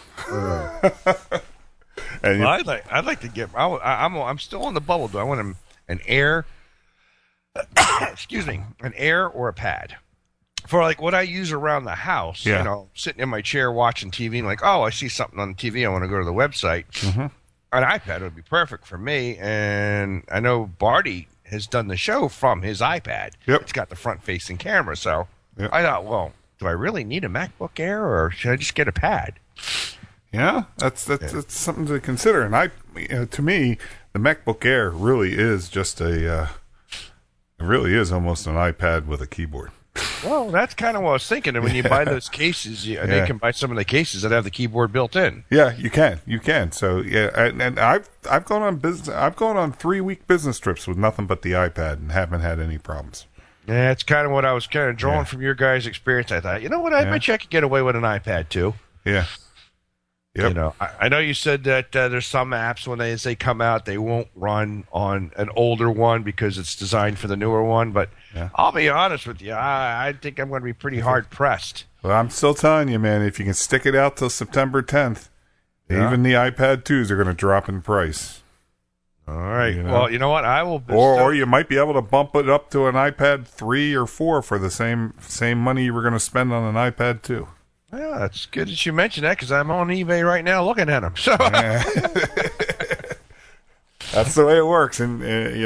And Well, I'd like to get. I'm still on the bubble. Do I want an Air? Excuse me, an Air or a Pad for like what I use around the house. Yeah. You know, sitting in my chair watching TV and like, oh, I see something on the TV. I want to go to the website. Mm-hmm. An iPad would be perfect for me. And I know Barty has done the show from his iPad. Yep. It's got the front-facing camera. So Yep. I thought, well, do I really need a MacBook Air or should I just get a Pad? yeah, that's something to consider. And to me, the MacBook Air really is just it really is almost an iPad with a keyboard. Well, that's kind of what I was thinking. And when you buy those cases, they can buy some of the cases that have the keyboard built in. Yeah, you can. So yeah, and I've gone on 3-week business trips with nothing but the iPad and haven't had any problems. Yeah, it's kind of what I was kind of drawing from your guys' experience. I thought, you know what, I bet you I could get away with an iPad too. Yeah. Yep. You know, I know you said that there's some apps when they come out, they won't run on an older one because it's designed for the newer one. But I'll be honest with you, I think I'm going to be pretty hard pressed. Well, I'm still telling you, man, if you can stick it out till September 10th, even the iPad 2s are going to drop in price. All right. You know? Well, you know what? I will. Or you might be able to bump it up to an iPad 3 or 4 for the same money you were going to spend on an iPad 2. Yeah, it's good that you mentioned that because I'm on eBay right now looking at them. So That's the way it works, and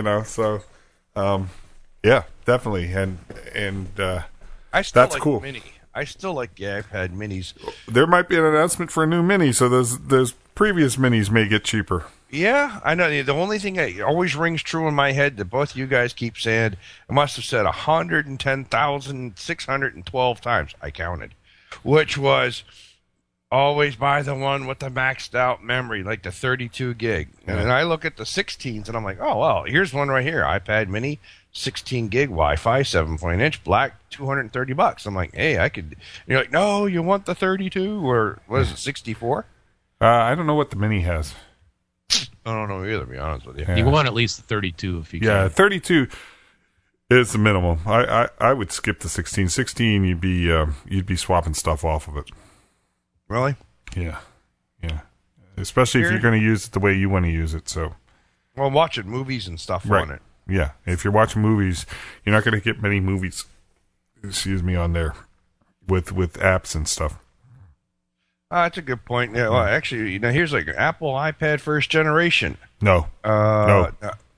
yeah, definitely, and I still that's like cool. Mini. I still like the iPad Minis. There might be an announcement for a new Mini, so those previous Minis may get cheaper. Yeah, I know. The only thing that always rings true in my head that both you guys keep saying, I must have said 110,612 times. I counted, which was always buy the one with the maxed out memory, like the 32 gig. And then I look at the 16s and I'm like, oh, well, here's one right here. iPad mini, 16 gig Wi-Fi, 7.8-inch, black, $230. I'm like, hey, I could. You're like, no, you want the 32 or what is it, 64? I don't know what the Mini has. I don't know either, to be honest with you. Yeah. You want at least the 32 if you can. Yeah, 32 is the minimum. I would skip the 16. 16, you'd be swapping stuff off of it. Really? Yeah. Especially if you're going to use it the way you want to use it. So, well, watching movies and stuff right. on it. Yeah, if you're watching movies, you're not going to get many movies. On there with apps and stuff. That's a good point. Yeah, well, actually, here's like Apple iPad first generation. No. No.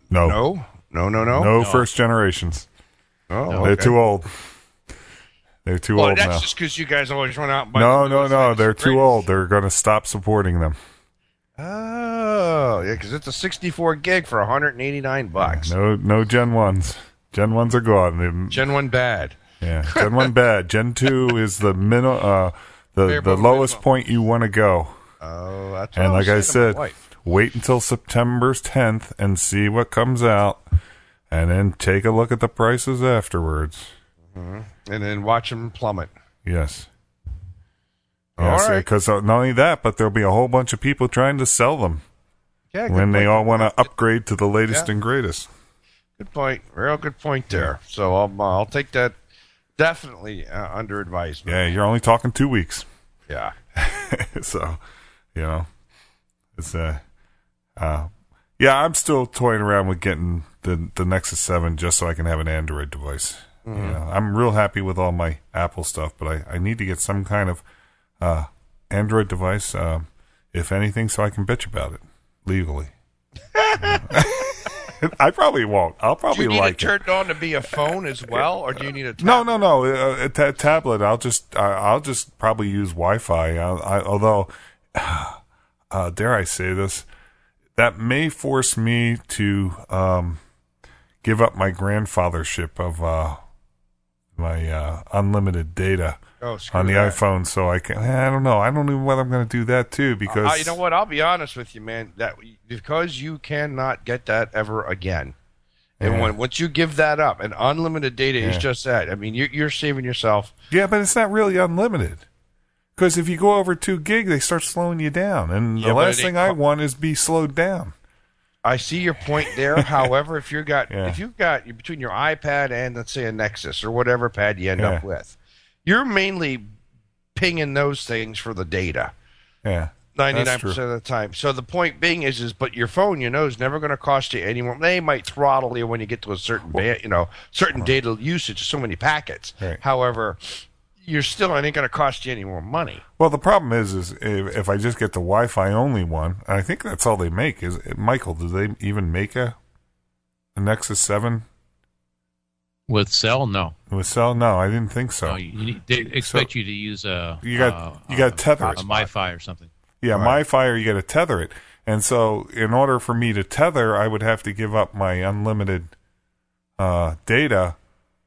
No first generations. Oh, They're okay. too old. They're too old that's now. just because you guys always run out and buy No. They're too old. They're going to stop supporting them. Oh, yeah, because it's a 64 gig for $189. No Gen 1s. Gen 1s are gone. Gen 1 bad. Yeah, Gen 1 bad. Gen 2 is the the lowest point you want to go. Oh, that's and what like I saying to said, my wife. wait until September 10th and see what comes out, and then take a look at the prices afterwards. Mm-hmm. And then watch them plummet. Yes. All Yes, right. because not only that, but there'll be a whole bunch of people trying to sell them Yeah, when they point. all want to upgrade to the latest and greatest. Good point. Real good point there. So I'll take that definitely under advisement. Yeah, you're only talking 2 weeks. Yeah. So, it's I'm still toying around with getting the Nexus 7 just so I can have an Android device. Mm-hmm. I'm real happy with all my Apple stuff, but I need to get some kind of Android device, if anything, so I can bitch about it legally. I probably won't. I'll probably Do you need like it turned on to be a phone as well, or do you need a tablet? No. A tablet. I'll just probably use Wi-Fi. Although, dare I say this, that may force me to give up my grandfathership of my unlimited data on the iPhone, so I can. I don't know. I don't know whether I'm going to do that too, because you know what? I'll be honest with you, man. That because you cannot get that ever again. And once you give that up, and unlimited data is just that. I mean, you're saving yourself. Yeah, but it's not really unlimited. Because if you go over 2 gig, they start slowing you down, and the last thing I want is be slowed down. I see your point there. However, if you've got between your iPad and let's say a Nexus or whatever pad you end up with, you're mainly pinging those things for the data. Yeah. 99% of the time. So the point being is but your phone, is never going to cost you any more. They might throttle you when you get to a certain certain data usage, so many packets. Right. However, you're still it ain't going to cost you any more money. Well, the problem is if I just get the Wi-Fi only one, and I think that's all they make. Is Michael? Do they even make a Nexus 7 with cell? No. With cell? No, I didn't think so. No, they expect you to use a you got to tether it. A MiFi or something. Yeah, MiFi, or you got to tether it. And so, in order for me to tether, I would have to give up my unlimited data.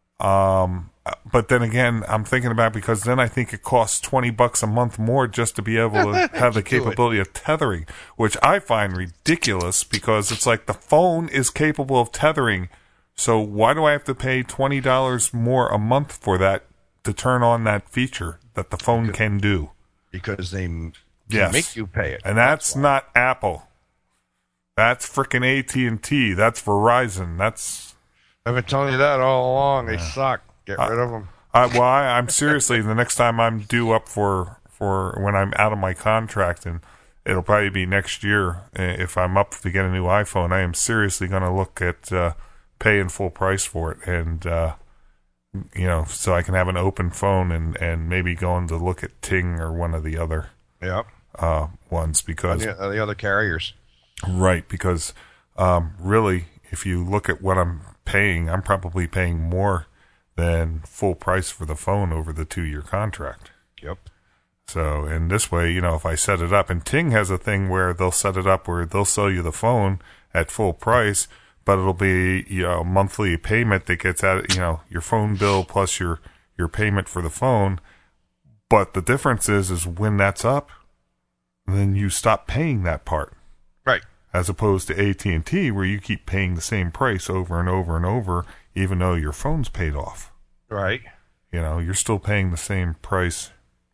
But then again, I'm thinking about because then I think it costs $20 a month more just to be able to have the capability of tethering, which I find ridiculous because it's like the phone is capable of tethering. So why do I have to pay $20 more a month for that to turn on that feature that the phone can do? Because they make you pay it. And that's not Apple. That's frickin' AT&T. That's Verizon. I've been telling you that all along. They suck. Get rid of them. I'm seriously, the next time I'm due up for when I'm out of my contract, and it'll probably be next year, if I'm up to get a new iPhone, I am seriously going to look at paying full price for it, and so I can have an open phone and maybe going to look at Ting or one of the other ones, because the other carriers. Right, because really, if you look at what I'm paying, I'm probably paying more than full price for the phone over the 2-year contract. Yep. So, in this way, if I set it up, and Ting has a thing where they'll set it up where they'll sell you the phone at full price, but it'll be a monthly payment that gets out, your phone bill plus your payment for the phone. But the difference is when that's up, then you stop paying that part. Right. As opposed to AT&T, where you keep paying the same price over and over and over, even though your phone's paid off. Right. You're still paying the same price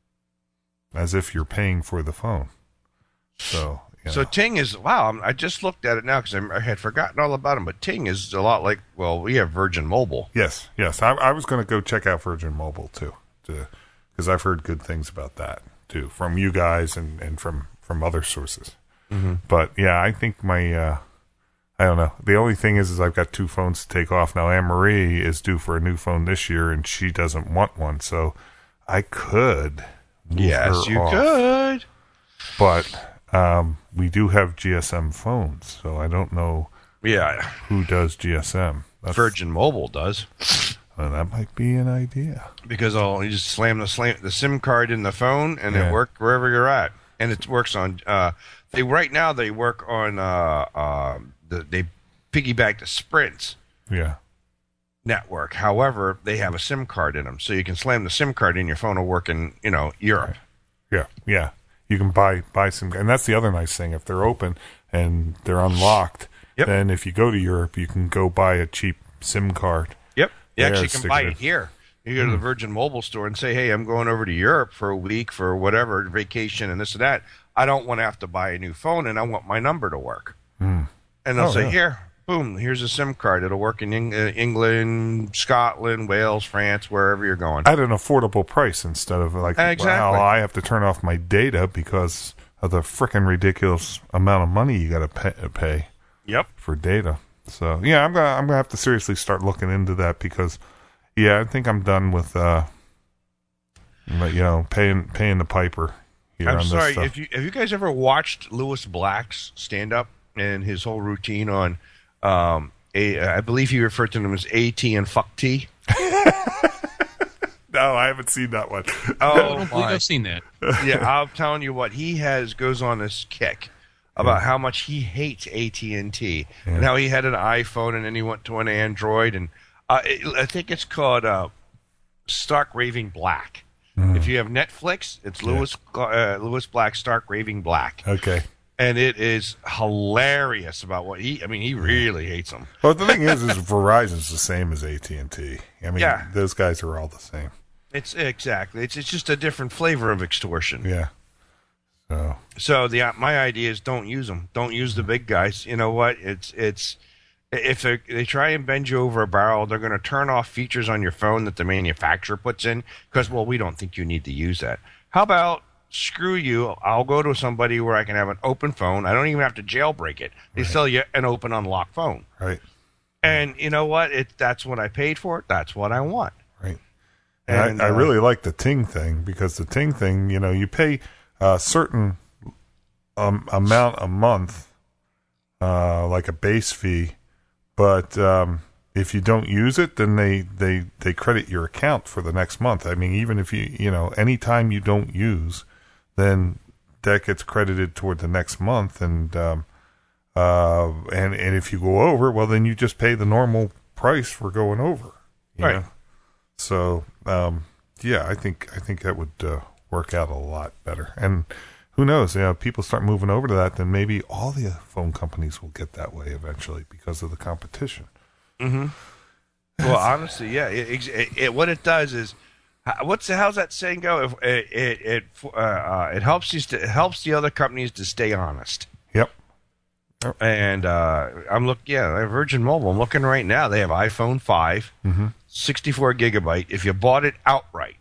as if you're paying for the phone. So Ting is, wow, I just looked at it now because I had forgotten all about them, but Ting is a lot like, we have Virgin Mobile. Yes. I was going to go check out Virgin Mobile, too, because I've heard good things about that, too, from you guys and from other sources. Mm-hmm. But, yeah, I think my... I don't know. The only thing is I've got 2 phones to take off now. Anne-Marie is due for a new phone this year, and she doesn't want one. So I could move Yes, her you off. could. But we do have GSM phones, so I don't know Yeah, who does GSM. That's, Virgin Mobile does. that might be an idea. Because you just slam the SIM card in the phone, and Yeah. it works wherever you're at. And it works on. They work on. They piggyback the Sprint's Yeah. network. However, they have a SIM card in them, so you can slam the SIM card in your phone. Will work in Europe. Yeah, yeah. You can buy some, and that's the other nice thing. If they're open and they're unlocked, Yep. then if you go to Europe, you can go buy a cheap SIM card. Yep, you Yeah, actually stick can buy it in. it here. You go to the Virgin Mobile store and say, "Hey, I'm going over to Europe for a week for whatever vacation and this and that. I don't want to have to buy a new phone, and I want my number to work." And they'll say, yeah. "Here, boom, here's a SIM card. It'll work in England, Scotland, Wales, France, wherever you're going." At an affordable price instead of like, Exactly. wow, I have to turn off my data because of the frickin' ridiculous amount of money you got to pay Yep. for data. So yeah, I'm gonna have to seriously start looking into that because, yeah, I think I'm done with paying the piper. Here I'm on sorry. This stuff. Have you guys ever watched Lewis Black's stand up and his whole routine on? I believe he referred to them as AT and fuck T. No, I haven't seen that one. I Oh don't believe my! I've seen that. Yeah, I'm telling you what, goes on this kick about how much he hates AT&T and how he had an iPhone and then he went to an Android, and I think it's called Stark Raving Black. If you have Netflix, it's Lewis Black Stark Raving Black, Okay. and it is hilarious about what he really hates them. Well, the thing is Verizon's the same as AT&T. I mean, Yeah. those guys are all the same. It's just a different flavor of extortion. Yeah. So So my idea is don't use them. Don't use the big guys. You know what? It's if they try and bend you over a barrel, they're going to turn off features on your phone that the manufacturer puts in because, well, we don't think you need to use that. How about screw you? I'll go to somebody where I can have an open phone. I don't even have to jailbreak it. They sell you an open unlocked phone. right. And you know what? That's what I paid for. That's what I want. Right. And, And I really like the Ting thing because the Ting thing, you pay a certain amount a month, like a base fee, but if you don't use it, then they credit your account for the next month. I mean, even if any time you don't use, then that gets credited toward the next month, and if you go over, well, then you just pay the normal price for going over. you Right. know? So, yeah, I think that would work out a lot better. And who knows? People start moving over to that, then maybe all the phone companies will get that way eventually because of the competition. Well, honestly, yeah. What it does is, how's that saying go? It helps the other companies to stay honest. Yep. And Virgin Mobile. I'm looking right now. They have iPhone 5, 64 gigabyte. If you bought it outright,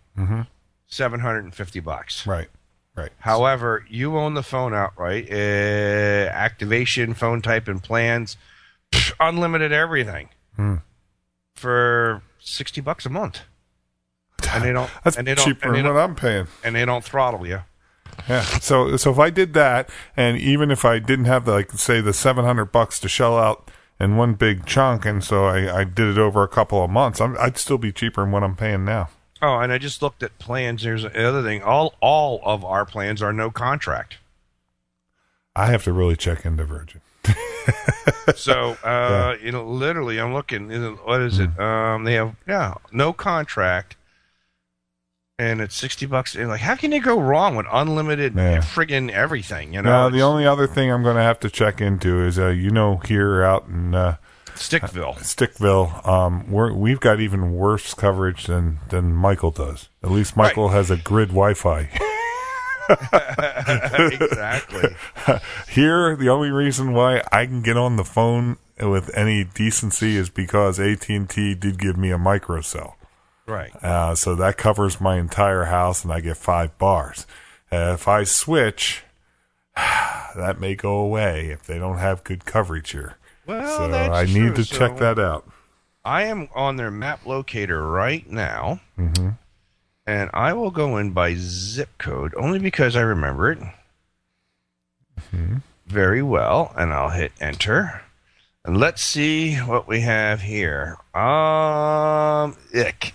$750. Right. However, you own the phone outright. Activation, phone type, and plans, unlimited everything for $60 a month. And they don't. That's and they don't, cheaper and they than don't, what I'm paying. and they don't throttle you. Yeah. So if I did that, and even if I didn't have the $700 to shell out in one big chunk, and so I did it over a couple of months, I'd still be cheaper than what I'm paying now. Oh, and I just looked at plans. There's another thing. All of our plans are no contract. I have to really check into Virgin. So, literally, I'm looking. What is it? They have no contract, and it's $60. And how can you go wrong with unlimited friggin' everything? Now, the only other thing I'm going to have to check into is, here out in Stickville, we've got even worse coverage than Michael does. At least Michael has a grid Wi-Fi. Exactly. Here, the only reason why I can get on the phone with any decency is because AT&T did give me a microcell. Right. So that covers my entire house, and I get 5 bars. If I switch, that may go away if they don't have good coverage here. Well, so that's I true. need to check that out. I am on their map locator right now, And I will go in by zip code only because I remember it very well. And I'll hit enter. And let's see what we have here. Ick.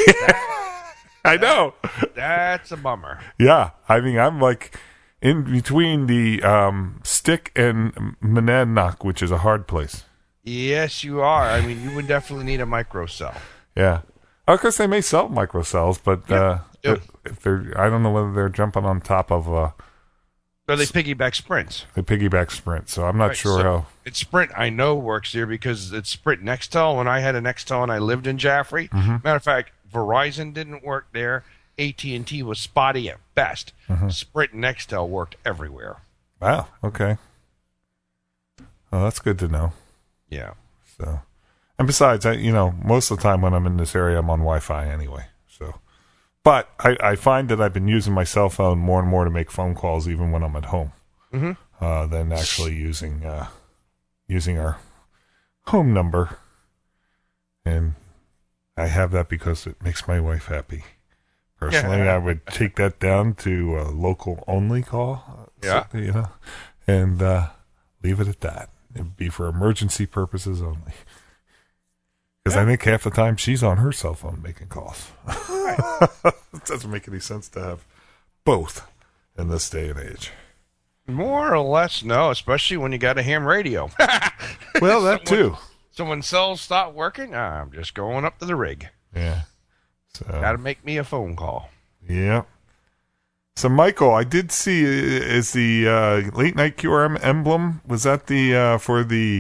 I know. That's a bummer. Yeah. I mean, I'm like in between the Stick and Monadnock, which is a hard place. Yes, you are. I mean, you would definitely need a microcell. Yeah. Of course, they may sell microcells, but if they're, I don't know whether they're jumping on top of. Or they piggyback Sprints. They piggyback Sprint, so I'm not sure how. It's Sprint. I know works here because it's Sprint Nextel. When I had a Nextel and I lived in Jaffrey, matter of fact, Verizon didn't work there. AT&T was spotty at best. Sprint and Nextel worked everywhere. Wow. Okay. Well, that's good to know. Yeah. So. And besides, most of the time when I'm in this area, I'm on Wi-Fi anyway. So, but I find that I've been using my cell phone more and more to make phone calls, even when I'm at home, than actually using our home number. And I have that because it makes my wife happy. Personally, I would take that down to a local only call. And leave it at that. It would be for emergency purposes only. Because I think half the time she's on her cell phone making calls. It doesn't make any sense to have both in this day and age. More or less, no, especially when you got a ham radio. Well, that too. So when cells stop working, I'm just going up to the rig. Yeah. So got to make me a phone call. Yeah. So, Michael, I did see, is the late night QRM emblem, was that the for the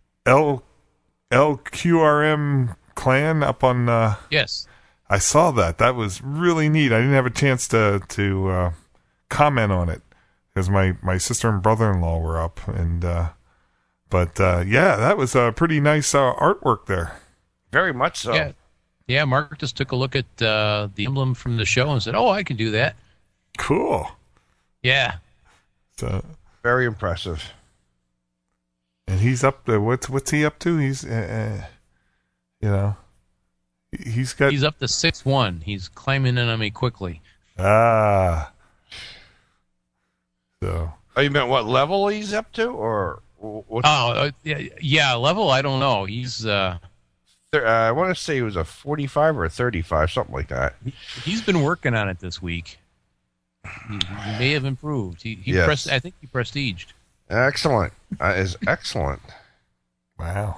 LQRM clan up on... Yes. I saw that. That was really neat. I didn't have a chance to comment on it because my sister and brother-in-law were up. But that was a pretty nice artwork there. Very much so. Yeah, Mark just took a look at the emblem from the show and said, "Oh, I can do that." Cool. Yeah. So very impressive. And he's up there. What's he up to? He's he's up to 6'1". He's climbing in on me quickly. So. Oh, you meant what level he's up to, or what? Level. I don't know. He's. I want to say he was a 45 or a 35, something like that. He's been working on it this week. He may have improved. Yes. I think he prestiged. Excellent. That is excellent. Wow.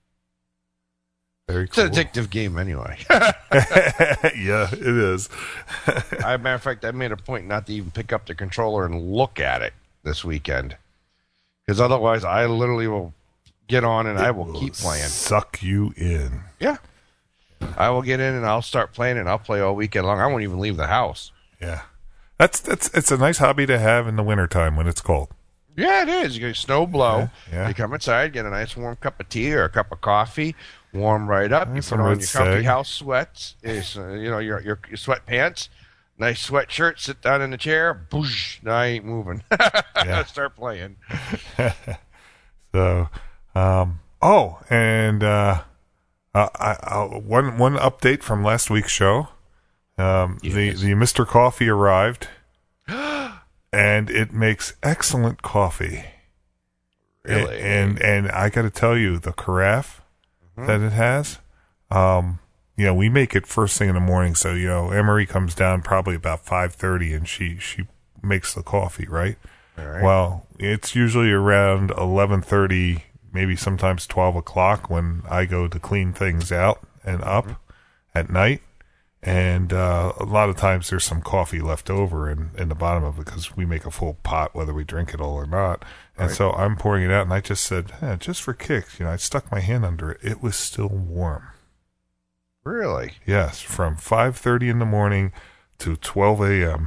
Very cool. It's an addictive game anyway. Yeah, it is. Matter of fact, I made a point not to even pick up the controller and look at it this weekend. Because otherwise, I literally will get on and I will keep playing. Suck you in. Yeah. I will get in and I'll start playing and I'll play all weekend long. I won't even leave the house. Yeah. It's a nice hobby to have in the wintertime when it's cold. Yeah, it is. You get snow blow. Yeah. You come inside, get a nice warm cup of tea or a cup of coffee, warm right up. Nice you put on your comfy sag. house sweats, your sweatpants, nice sweatshirt, sit down in the chair, boosh, no, I ain't moving. Yeah. Start playing. So, one update from last week's show. The Mr. Coffee arrived, and it makes excellent coffee. Really? And I got to tell you, the carafe that it has, we make it first thing in the morning. So Emery comes down probably about 5:30, and she makes the coffee, right? All right. Well, it's usually around 11:30, maybe sometimes 12 o'clock when I go to clean things out and up at night. And a lot of times there's some coffee left over in the bottom of it because we make a full pot whether we drink it all or not. And so I'm pouring it out, and I just said, just for kicks, I stuck my hand under it. It was still warm. Really? Yes, from 5:30 in the morning to 12 a.m.,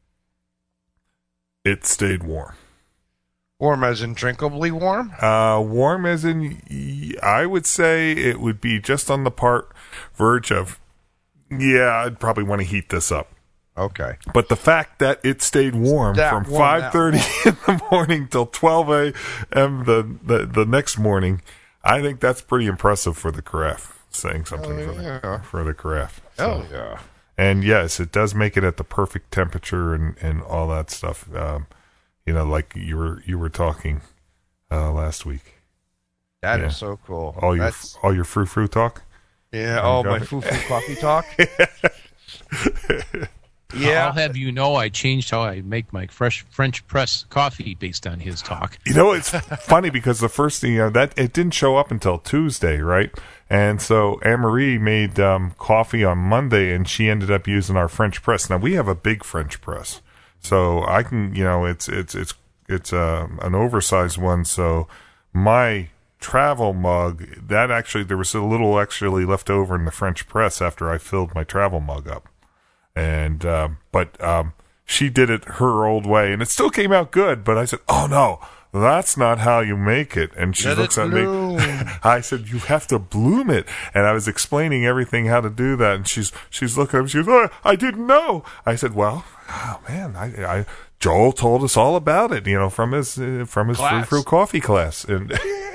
it stayed warm. Warm as in drinkably warm? Warm as in, I would say it would be just on the verge of, I'd probably want to heat this up. Okay. But the fact that it stayed warm from 5:30 in the morning till 12 a.m. the next morning, I think that's pretty impressive for the carafe. Saying something for the carafe. Hell yeah. And yes, it does make it at the perfect temperature and all that stuff. Like you were talking last week. That is so cool. All your frou-frou talk? Yeah, my frou-frou coffee talk. Yeah. I'll have you know I changed how I make my fresh French press coffee based on his talk. It's funny because the first thing, that it didn't show up until Tuesday, right? And so Anne-Marie made coffee on Monday, and she ended up using our French press. Now, we have a big French press, so I can, it's an oversized one, so my travel mug, there was a little actually left over in the French press after I filled my travel mug up. And, but she did it her old way, and it still came out good, but I said, oh no, that's not how you make it. And she looks at me, I said, you have to bloom it. And I was explaining everything, how to do that. And she's looking at me, she goes, oh, I didn't know. I said, well, oh man, Joel told us all about it, from his frou-frou coffee class. And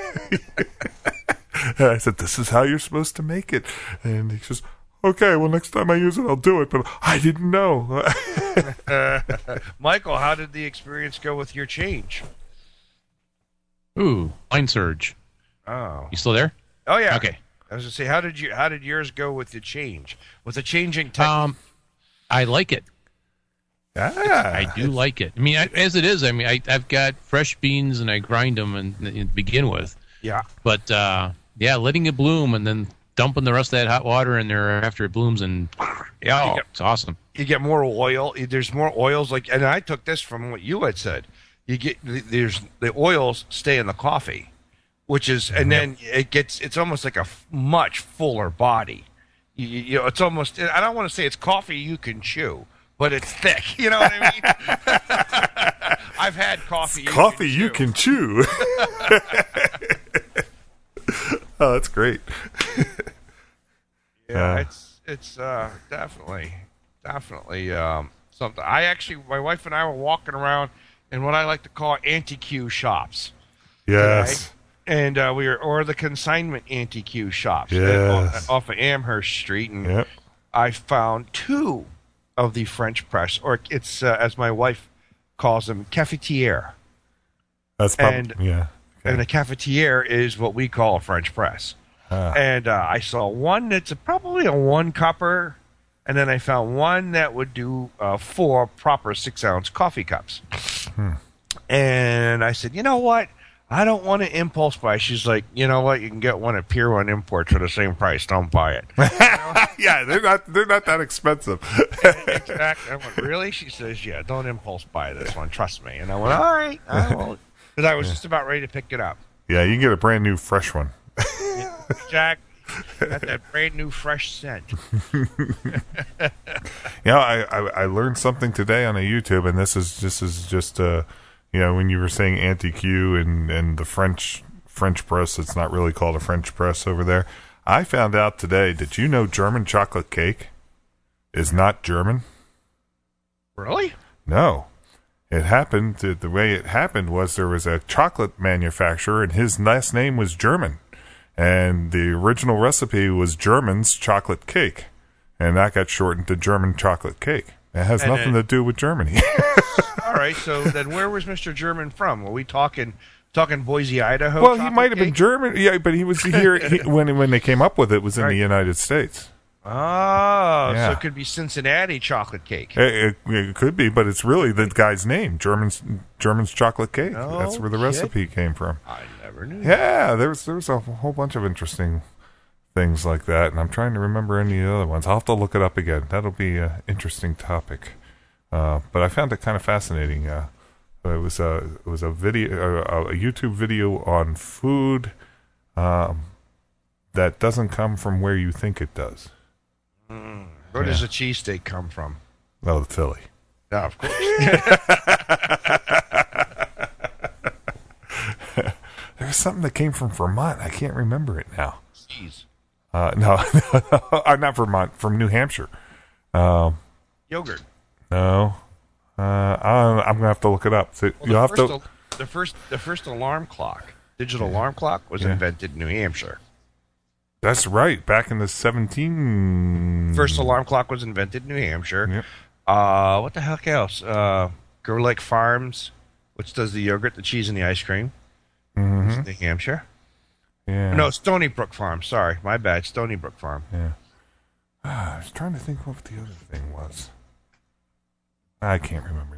I said, this is how you're supposed to make it. And he says, okay, well, next time I use it, I'll do it, but I didn't know. Michael, how did the experience go with your change? Ooh, line surge. Oh. You still there? Oh, yeah. Okay. I was going to say, how did yours go with the change? With the changing technique? I like it. I do like it. I mean, as it is, I've got fresh beans and I grind them and begin with. Yeah. But, letting it bloom and then dumping the rest of that hot water in there after it blooms, and it's awesome. You get more oil. There's more oils, and I took this from what you had said. You get the oils stay in the coffee, which is, and then it's almost like a much fuller body. It's almost, I don't want to say it's coffee you can chew, but it's thick. You know what I mean? I've had coffee. You can chew. Oh, that's great. Yeah, it's definitely something. My wife and I were walking around in what I like to call anti-Q shops. Yes. Today. And or the consignment anti-Q shops. Yes. Off of Amherst Street, and I found two of the French press, or it's as my wife calls them, cafetiere. That's probably, Okay. And a cafetiere is what we call a French press. And I saw one that's probably a 1-cupper, and then I found one that would do 4 proper 6-ounce coffee cups. And I said, you know what? I don't want to impulse buy. She's like, you know what? You can get one at Pier 1 Imports for the same price. Don't buy it. Yeah, they're not that expensive. Exactly. I went, really? She says, yeah, don't impulse buy this one. Trust me. And I went, all right. I won't. Because I was just about ready to pick it up. Yeah, you can get a brand new fresh one. Jack, got that brand new fresh scent. I learned something today on a YouTube, and this is just when you were saying anti-Q and the French press, it's not really called a French press over there. I found out today, did you know German chocolate cake is not German? Really? No. It happened, the way it happened was there was a chocolate manufacturer, and his last name was German. And the original recipe was German's chocolate cake. And that got shortened to German chocolate cake. It has nothing to do with Germany. All right, so then where was Mr. German from? Were we talking Boise, Idaho? Well, he might have been German, yeah, but he was here when they came up with it was in the United States. Oh, so it could be Cincinnati chocolate cake. It could be, but it's really the guy's name, German's chocolate cake. Oh, that's where the recipe came from. I never knew. Yeah, there was a whole bunch of interesting things like that, and I'm trying to remember any of the other ones. I'll have to look it up again. That'll be an interesting topic. But I found it kind of fascinating. It was a video, a YouTube video on food that doesn't come from where you think it does. Where does a cheesesteak come from? Oh, Philly. Yeah, of course. There was something that came from Vermont. I can't remember it now. Cheese. No, not Vermont. From New Hampshire. Yogurt. No. I'm gonna have to look it up. So well, the first alarm clock, digital alarm clock, was invented in New Hampshire. That's right. Back in the 17... First alarm clock was invented in New Hampshire. Yep. What the heck else? Girl Lake Farms, which does the yogurt, the cheese, and the ice cream. It's in New Hampshire. Yeah. No, Stony Brook Farm. Sorry, my bad. Stony Brook Farm. Yeah. I was trying to think what the other thing was. I can't remember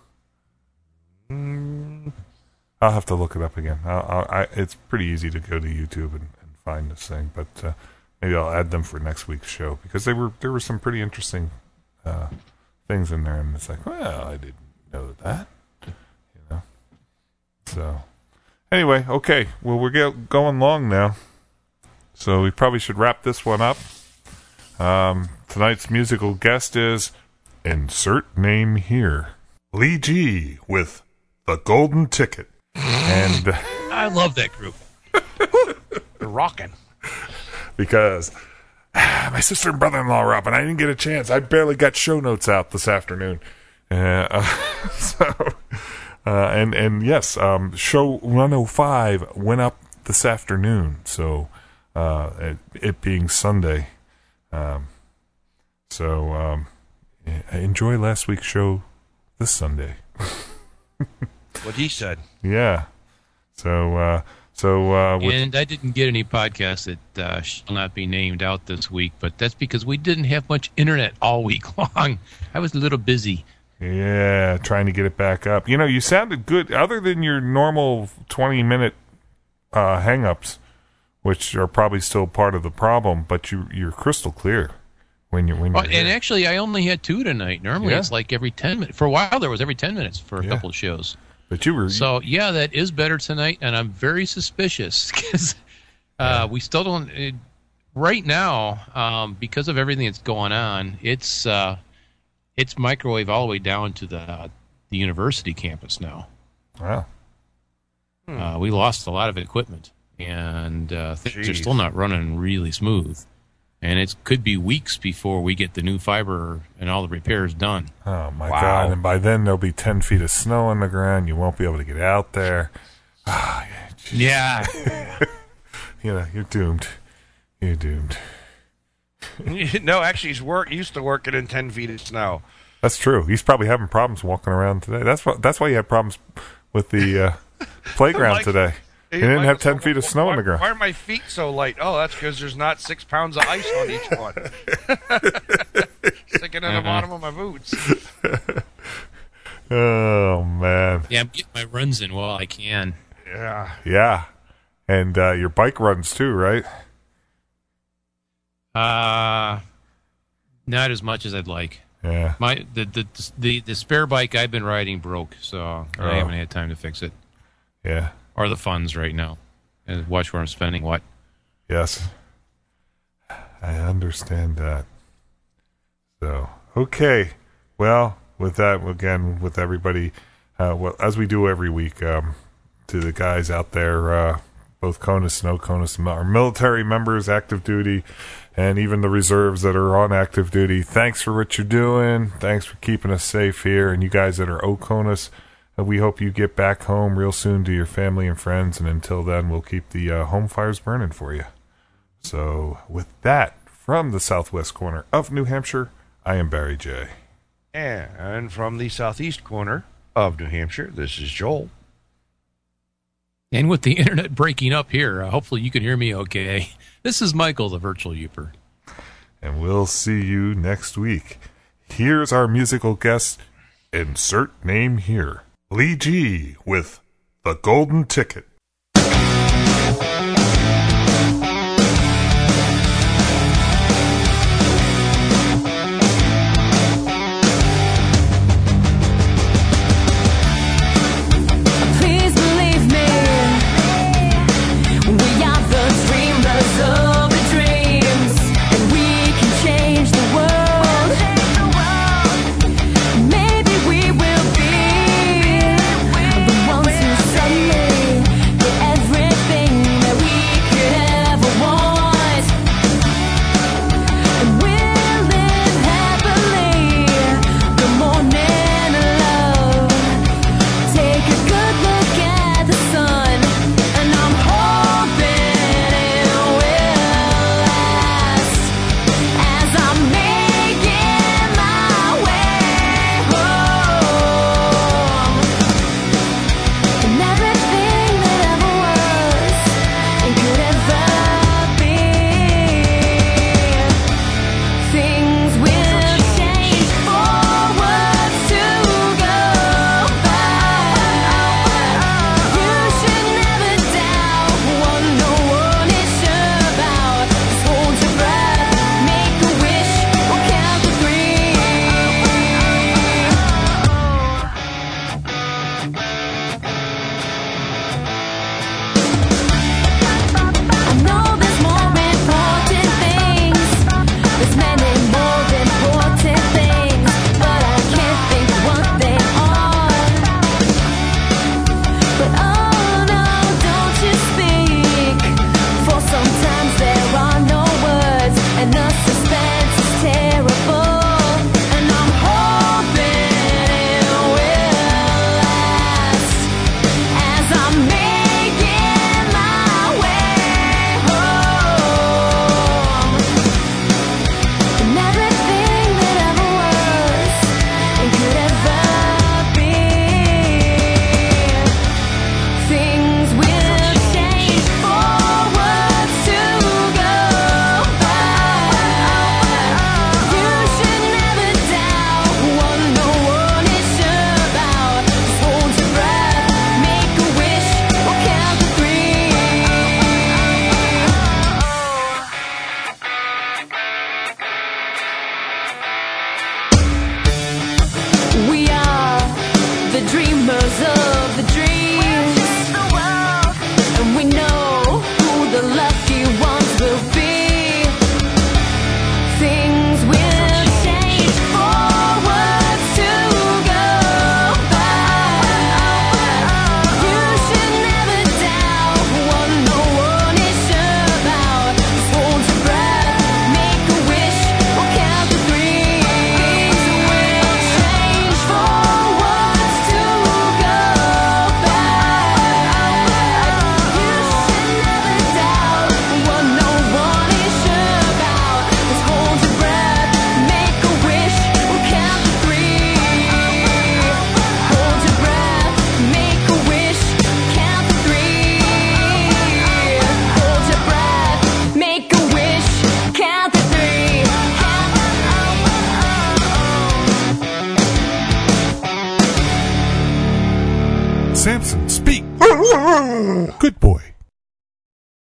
now. I'll have to look it up again. It's pretty easy to go to YouTube and find this thing, but maybe I'll add them for next week's show because there were some pretty interesting things in there, and it's like, well, I didn't know that, So anyway, okay. Well, we're going long now, so we probably should wrap this one up. Tonight's musical guest is insert name here, Lee G with The Golden Ticket. And I love that group. They're rocking. Because my sister and brother-in-law are up, and I didn't get a chance. I barely got show notes out this afternoon. And yes, show 105 went up this afternoon. So it being Sunday. Enjoy last week's show this Sunday. What he said. Yeah. And I didn't get any podcasts that shall not be named out this week, but that's because we didn't have much internet all week long. I was a little busy. Yeah, trying to get it back up. You sounded good, other than your normal 20-minute hang-ups, which are probably still part of the problem, but you're crystal clear when you're and actually, I only had 2 tonight. Normally, it's like every 10 minutes. For a while, there was every 10 minutes for a couple of shows. But you were... So, yeah, that is better tonight, and I'm very suspicious because we still don't... right now, because of everything that's going on, it's microwave all the way down to the university campus now. Wow. We lost a lot of equipment, and things are still not running really smooth. And it could be weeks before we get the new fiber and all the repairs done. Oh, my God. And by then, there'll be 10 feet of snow on the ground. You won't be able to get out there. Yeah. You're doomed. You're doomed. No, actually, he used to work in 10 feet of snow. That's true. He's probably having problems walking around today. That's why he had problems with the playground today. He didn't have 10 feet of snow on the ground. Why are my feet so light? Oh, that's because there's not 6 pounds of ice on each one. Sticking in the bottom of my boots. Oh, man. Yeah, I'm getting my runs in while I can. Yeah. Yeah. And your bike runs too, right? Not as much as I'd like. Yeah. The spare bike I've been riding broke, so I haven't had time to fix it. Yeah. Or the funds right now. And watch where I'm spending what. Yes. I understand that. So, okay. Well, with that, again, with everybody, as we do every week, to the guys out there, both CONUS, no CONUS, our military members, active duty, and even the reserves that are on active duty, thanks for what you're doing. Thanks for keeping us safe here. And you guys that are OCONUS, we hope you get back home real soon to your family and friends. And until then, we'll keep the home fires burning for you. So with that, from the southwest corner of New Hampshire, I am Barry J. And from the southeast corner of New Hampshire, this is Joel. And with the internet breaking up here, hopefully you can hear me okay. This is Michael, the virtual Youper. And we'll see you next week. Here's our musical guest, insert name here, Lee G with The Golden Ticket. Samson, speak. Good boy.